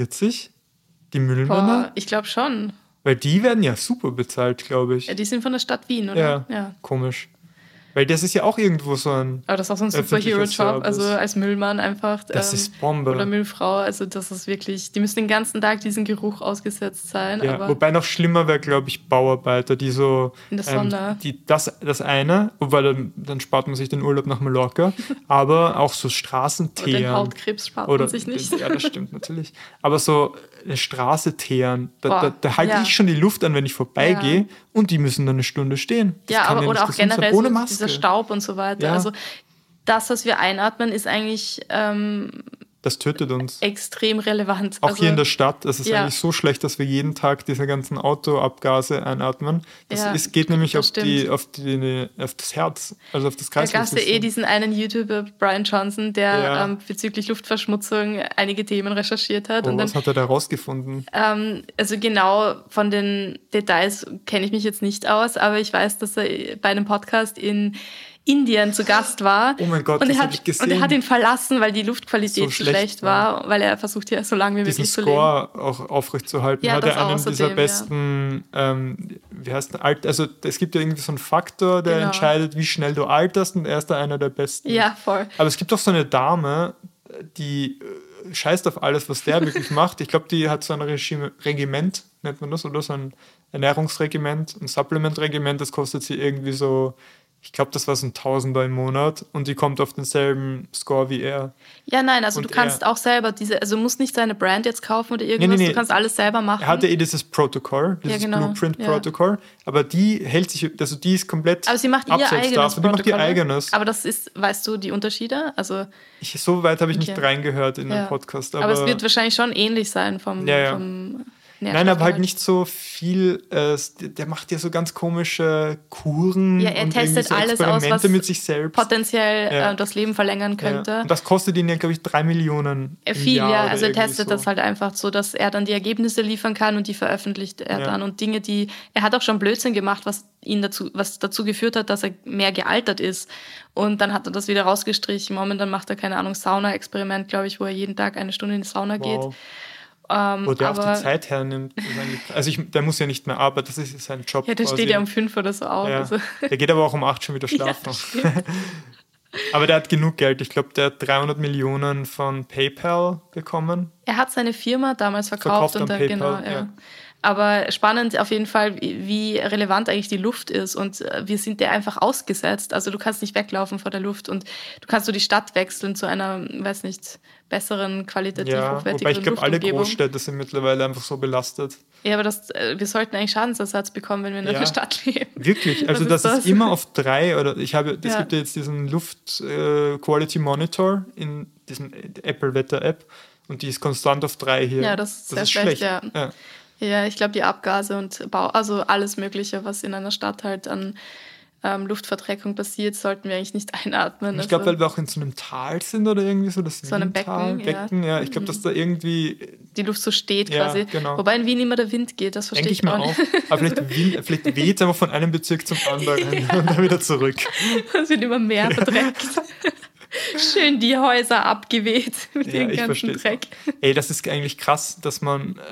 48 die Müllmänner? Boah, ich glaube schon. Weil die werden ja super bezahlt, glaube ich. Ja, die sind von der Stadt Wien, oder? Ja, komisch. Weil das ist ja auch irgendwo so ein Aber das ist auch so ein öffentlicher Superhero-Job, also Service. als Müllmann einfach. Das ist Bombe. Oder Müllfrau, also das ist wirklich, die müssen den ganzen Tag diesen Geruch ausgesetzt sein. Ja, Aber wobei noch schlimmer wäre, glaube ich, Bauarbeiter, die so in der Sonne. das eine, wobei dann spart man sich den Urlaub nach Mallorca, aber auch so Oder den Straßenteeren. Hautkrebs spart man sich nicht. Ja, das stimmt natürlich. Aber so eine Straße teeren, Boah, da halte ja. ich schon die Luft an, wenn ich vorbeigehe und die müssen dann eine Stunde stehen. Das Ja, kann aber nicht oder auch gesund sein. generell Ohne so Maske. dieser Staub und so weiter. Ja. Also das, was wir einatmen, ist eigentlich Das tötet uns. extrem relevant. Auch also, hier in der Stadt, es ist ja. eigentlich so schlecht, dass wir jeden Tag diese ganzen Autoabgase einatmen. Das Ja, geht nämlich das auf das Herz, also auf das Da gab es ja Kreislaufsystem. diesen einen YouTuber, Brian Johnson, der Ja. bezüglich Luftverschmutzung einige Themen recherchiert hat. Oh, und dann was hat er da rausgefunden? also genau von den Details kenne ich mich jetzt nicht aus, aber ich weiß, dass er bei einem Podcast in Indien zu Gast war. Oh mein Gott, und das er hab ich gesehen. Und er hat ihn verlassen, weil die Luftqualität So zu schlecht schlecht war, weil er versucht hier so lange wie Diesen möglich zu leben. Score auch aufrechtzuerhalten. Ja, Hat das er einen außerdem, dieser ja. besten, wie heißt der, also es gibt ja irgendwie so einen Faktor, der Genau. entscheidet, wie schnell du alterst und er ist da einer der besten. Ja, voll. Aber es gibt auch so eine Dame, die scheißt auf alles, was der wirklich macht. Ich glaube, die hat so ein Regiment, nennt man das, oder so ein Ernährungsregiment, ein Supplement-Regiment, das kostet sie irgendwie so, ich glaube, das war so ein Tausender im Monat und die kommt auf denselben Score wie er. Ja, nein, also Und du kannst auch selber also du musst nicht seine Brand jetzt kaufen oder irgendwas, Nee. du kannst alles selber machen. Er hatte dieses Protokoll, dieses genau, Blueprint-Protokoll, aber die hält sich, also die ist komplett Aber sie macht ihr abseits eigenes davon. Die macht ihr Protokoll. eigenes. Aber das ist, weißt du, die Unterschiede? Also, So weit habe ich nicht Okay. reingehört in ja. den Podcast. Aber es wird wahrscheinlich schon ähnlich sein vom Ja. vom Nein, aber halt Nährstoffgehalt. nicht so viel. Der macht ja so ganz komische Kuren Ja, er und testet irgendwie so alles aus, Experimente was mit sich selbst. potenziell Ja. das Leben verlängern könnte. Ja. Und das kostet ihn ja, glaube ich, 3 Millionen. Im Viel, Jahr ja. oder Also er irgendwie testet so. das halt einfach so, dass er dann die Ergebnisse liefern kann und die veröffentlicht er Ja. dann. Und Dinge, er hat auch schon Blödsinn gemacht, was dazu geführt hat, dass er mehr gealtert ist. Und dann hat er das wieder rausgestrichen. Momentan macht er, keine Ahnung, Sauna-Experiment, glaube ich, wo er jeden Tag 1 Stunde in die Sauna geht. Wow. Wo der auch aber- die Zeit hernimmt. ist eigentlich- Also der muss ja nicht mehr arbeiten, das ist sein Job. Ja, der quasi. steht ja um 5 oder so auf. Ja. Also. Der geht aber auch um 8 schon wieder schlafen. das stimmt. Aber der hat genug Geld. Ich glaube, der hat 300 Millionen von PayPal bekommen. Er hat seine Firma damals verkauft Verkauft und an dann, PayPal, genau, ja. ja. Aber spannend auf jeden Fall, wie relevant eigentlich die Luft ist. Und wir sind der einfach ausgesetzt. Also du kannst nicht weglaufen vor der Luft und du kannst so die Stadt wechseln zu einer, weiß nicht, besseren, qualitativ Ja, wobei hochwertigeren ich glaube, alle Luftumgebung. Großstädte sind mittlerweile einfach so belastet. Ja, aber wir sollten eigentlich Schadensersatz bekommen, wenn wir in einer Ja. Stadt leben. Wirklich, also Was das ist ist das? immer auf 3 oder es Ja. gibt ja jetzt diesen Luft Quality Monitor in diesem Apple Wetter App und die ist konstant auf 3 hier. Ja, das ist sehr schlecht, ja. Ja, ich glaube, die Abgase und also alles Mögliche, was in einer Stadt halt an Luftverträgung passiert, sollten wir eigentlich nicht einatmen. Ich glaube, Also weil wir auch in so einem Tal sind oder irgendwie so, das So einem Windtal, Becken, ja. Ich glaube, dass da irgendwie, die Luft so steht Ja, quasi. genau. Wobei in Wien immer der Wind geht, das verstehe denke ich ich mir auch auch. nicht. Aber vielleicht weht es einfach von einem Bezirk zum anderen und dann wieder zurück. Es wird immer mehr verdreckt. Schön die Häuser abgeweht mit Ja, dem ich ganzen versteh's Dreck. Ey, das ist eigentlich krass, dass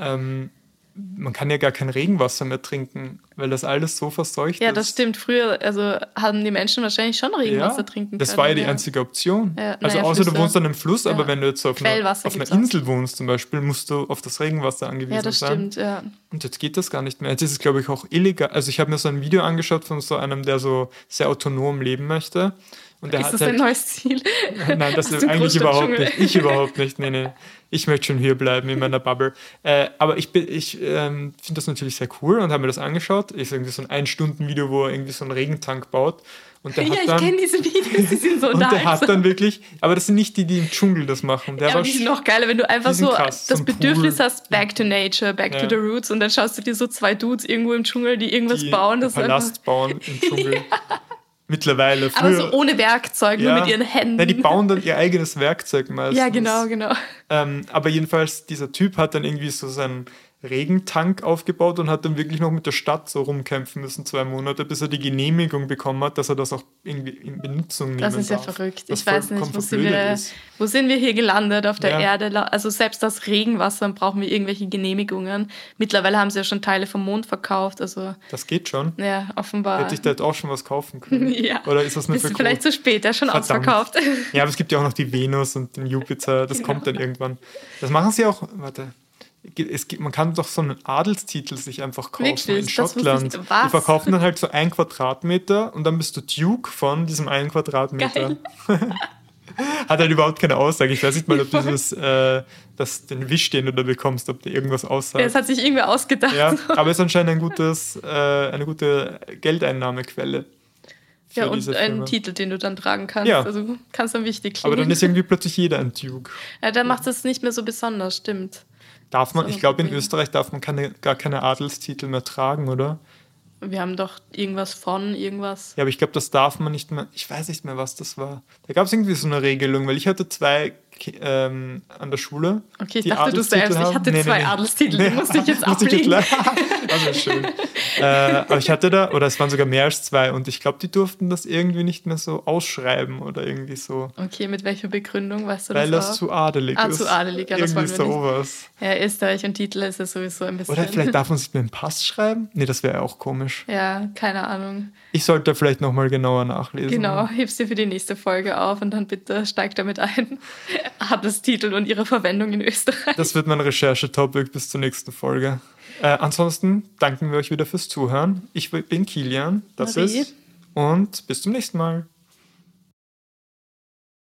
man kann ja gar kein Regenwasser mehr trinken, weil das alles so verseucht Ja, ist. das stimmt. Früher haben die Menschen wahrscheinlich schon Regenwasser trinken können. Das war ja die einzige Option. Ja, Also naja, außer du Flüsse. wohnst an einem Fluss, aber Ja. wenn du jetzt auf Quellwasser einer gibt's Insel wohnst zum Beispiel, musst du auf das Regenwasser angewiesen Ja, das sein. stimmt, ja. Und jetzt geht das gar nicht mehr. Jetzt ist es, glaube ich, auch illegal. Also ich habe mir so ein Video angeschaut von so einem, der so sehr autonom leben möchte. Und der Ist hat das halt, ein neues Ziel? Nein, das Aus ist dem eigentlich überhaupt Großstadtdschungel. nicht. Ich überhaupt nicht. Nee. Ich möchte schon hier bleiben in meiner Bubble. Aber ich finde das natürlich sehr cool und habe mir das angeschaut. Ist irgendwie so ein 1-Stunden-Video, wo er irgendwie so einen Regentank baut. Und der Ja, hat ich dann, kenne diese Videos, die sind so und der hat unterhaltsam. dann wirklich, aber das sind nicht die, die im Dschungel das machen. Der Ja, war aber die sind noch geiler, wenn du einfach die sind so krass, so das ein Bedürfnis Pool. hast, back to nature, back Ja. to the roots und dann schaust du dir so 2 Dudes irgendwo im Dschungel, die irgendwas die bauen. einen Das ist einfach, Palast bauen im Dschungel. Mittlerweile. aber Früher, so ohne Werkzeug, nur mit ihren Händen. Nein, die bauen dann ihr eigenes Werkzeug meistens. Ja, genau. Aber jedenfalls, dieser Typ hat dann irgendwie so seinen Regentank aufgebaut und hat dann wirklich noch mit der Stadt so rumkämpfen müssen, 2 Monate, bis er die Genehmigung bekommen hat, dass er das auch irgendwie in Benutzung nehmen darf. Das ist ja verrückt. Ich weiß nicht, wo sind wir hier gelandet auf der Erde? Also selbst das Regenwasser brauchen wir irgendwelche Genehmigungen. Mittlerweile haben sie ja schon Teile vom Mond verkauft. Also das geht schon? Ja, offenbar. Hätte ich da jetzt auch schon was kaufen können? Ja. Oder ist das nur für vielleicht zu spät, der ist schon ausverkauft. Ja, aber es gibt ja auch noch die Venus und den Jupiter, das kommt dann irgendwann. Das machen sie auch, man kann doch so einen Adelstitel sich einfach kaufen. Wirklich? In Schottland. Die verkaufen dann halt so 1 Quadratmeter und dann bist du Duke von diesem 1 Quadratmeter. Hat halt überhaupt keine Aussage. Ich weiß nicht mal, ob den Wisch, den du da bekommst, ob der irgendwas aussagt. Ja, das hat sich irgendwie ausgedacht. Ja, aber es ist anscheinend eine gute Geldeinnahmequelle. Ja, und ein Titel, den du dann tragen kannst. Ja. Also kannst dann wichtig klingen. Aber dann ist irgendwie plötzlich jeder ein Duke. Ja, dann macht es nicht mehr so besonders, stimmt. Darf man, ich glaube, in Österreich darf man gar keine Adelstitel mehr tragen, oder? Wir haben doch irgendwas. Ja, aber ich glaube, das darf man nicht mehr. Ich weiß nicht mehr, was das war. Da gab es irgendwie so eine Regelung, weil ich hatte 2 an der Schule. Okay, ich dachte, du selbst. Ich hatte 2 Adelstitel, die musste ich jetzt ablegen. Also schön. Aber ich hatte da, oder es waren sogar mehr als 2 und ich glaube, die durften das irgendwie nicht mehr so ausschreiben oder irgendwie so. Okay, mit welcher Begründung, weißt du das? Weil das das zu adelig ist. Zu adelig, ja, das irgendwie wollen wir sowas. Ja, Österreich und Titel ist ja sowieso ein bisschen... Oder vielleicht darf man sich mit dem Pass schreiben? Nee, das wäre auch komisch. Ja, keine Ahnung. Ich sollte vielleicht nochmal genauer nachlesen. Genau, hebst dir für die nächste Folge auf und dann bitte steig damit ein. Adelstitel und ihre Verwendung in Österreich. Das wird mein Recherchetopic bis zur nächsten Folge. Ansonsten danken wir euch wieder fürs Zuhören. Ich bin Kilian, das Marie. ist. Und bis zum nächsten Mal.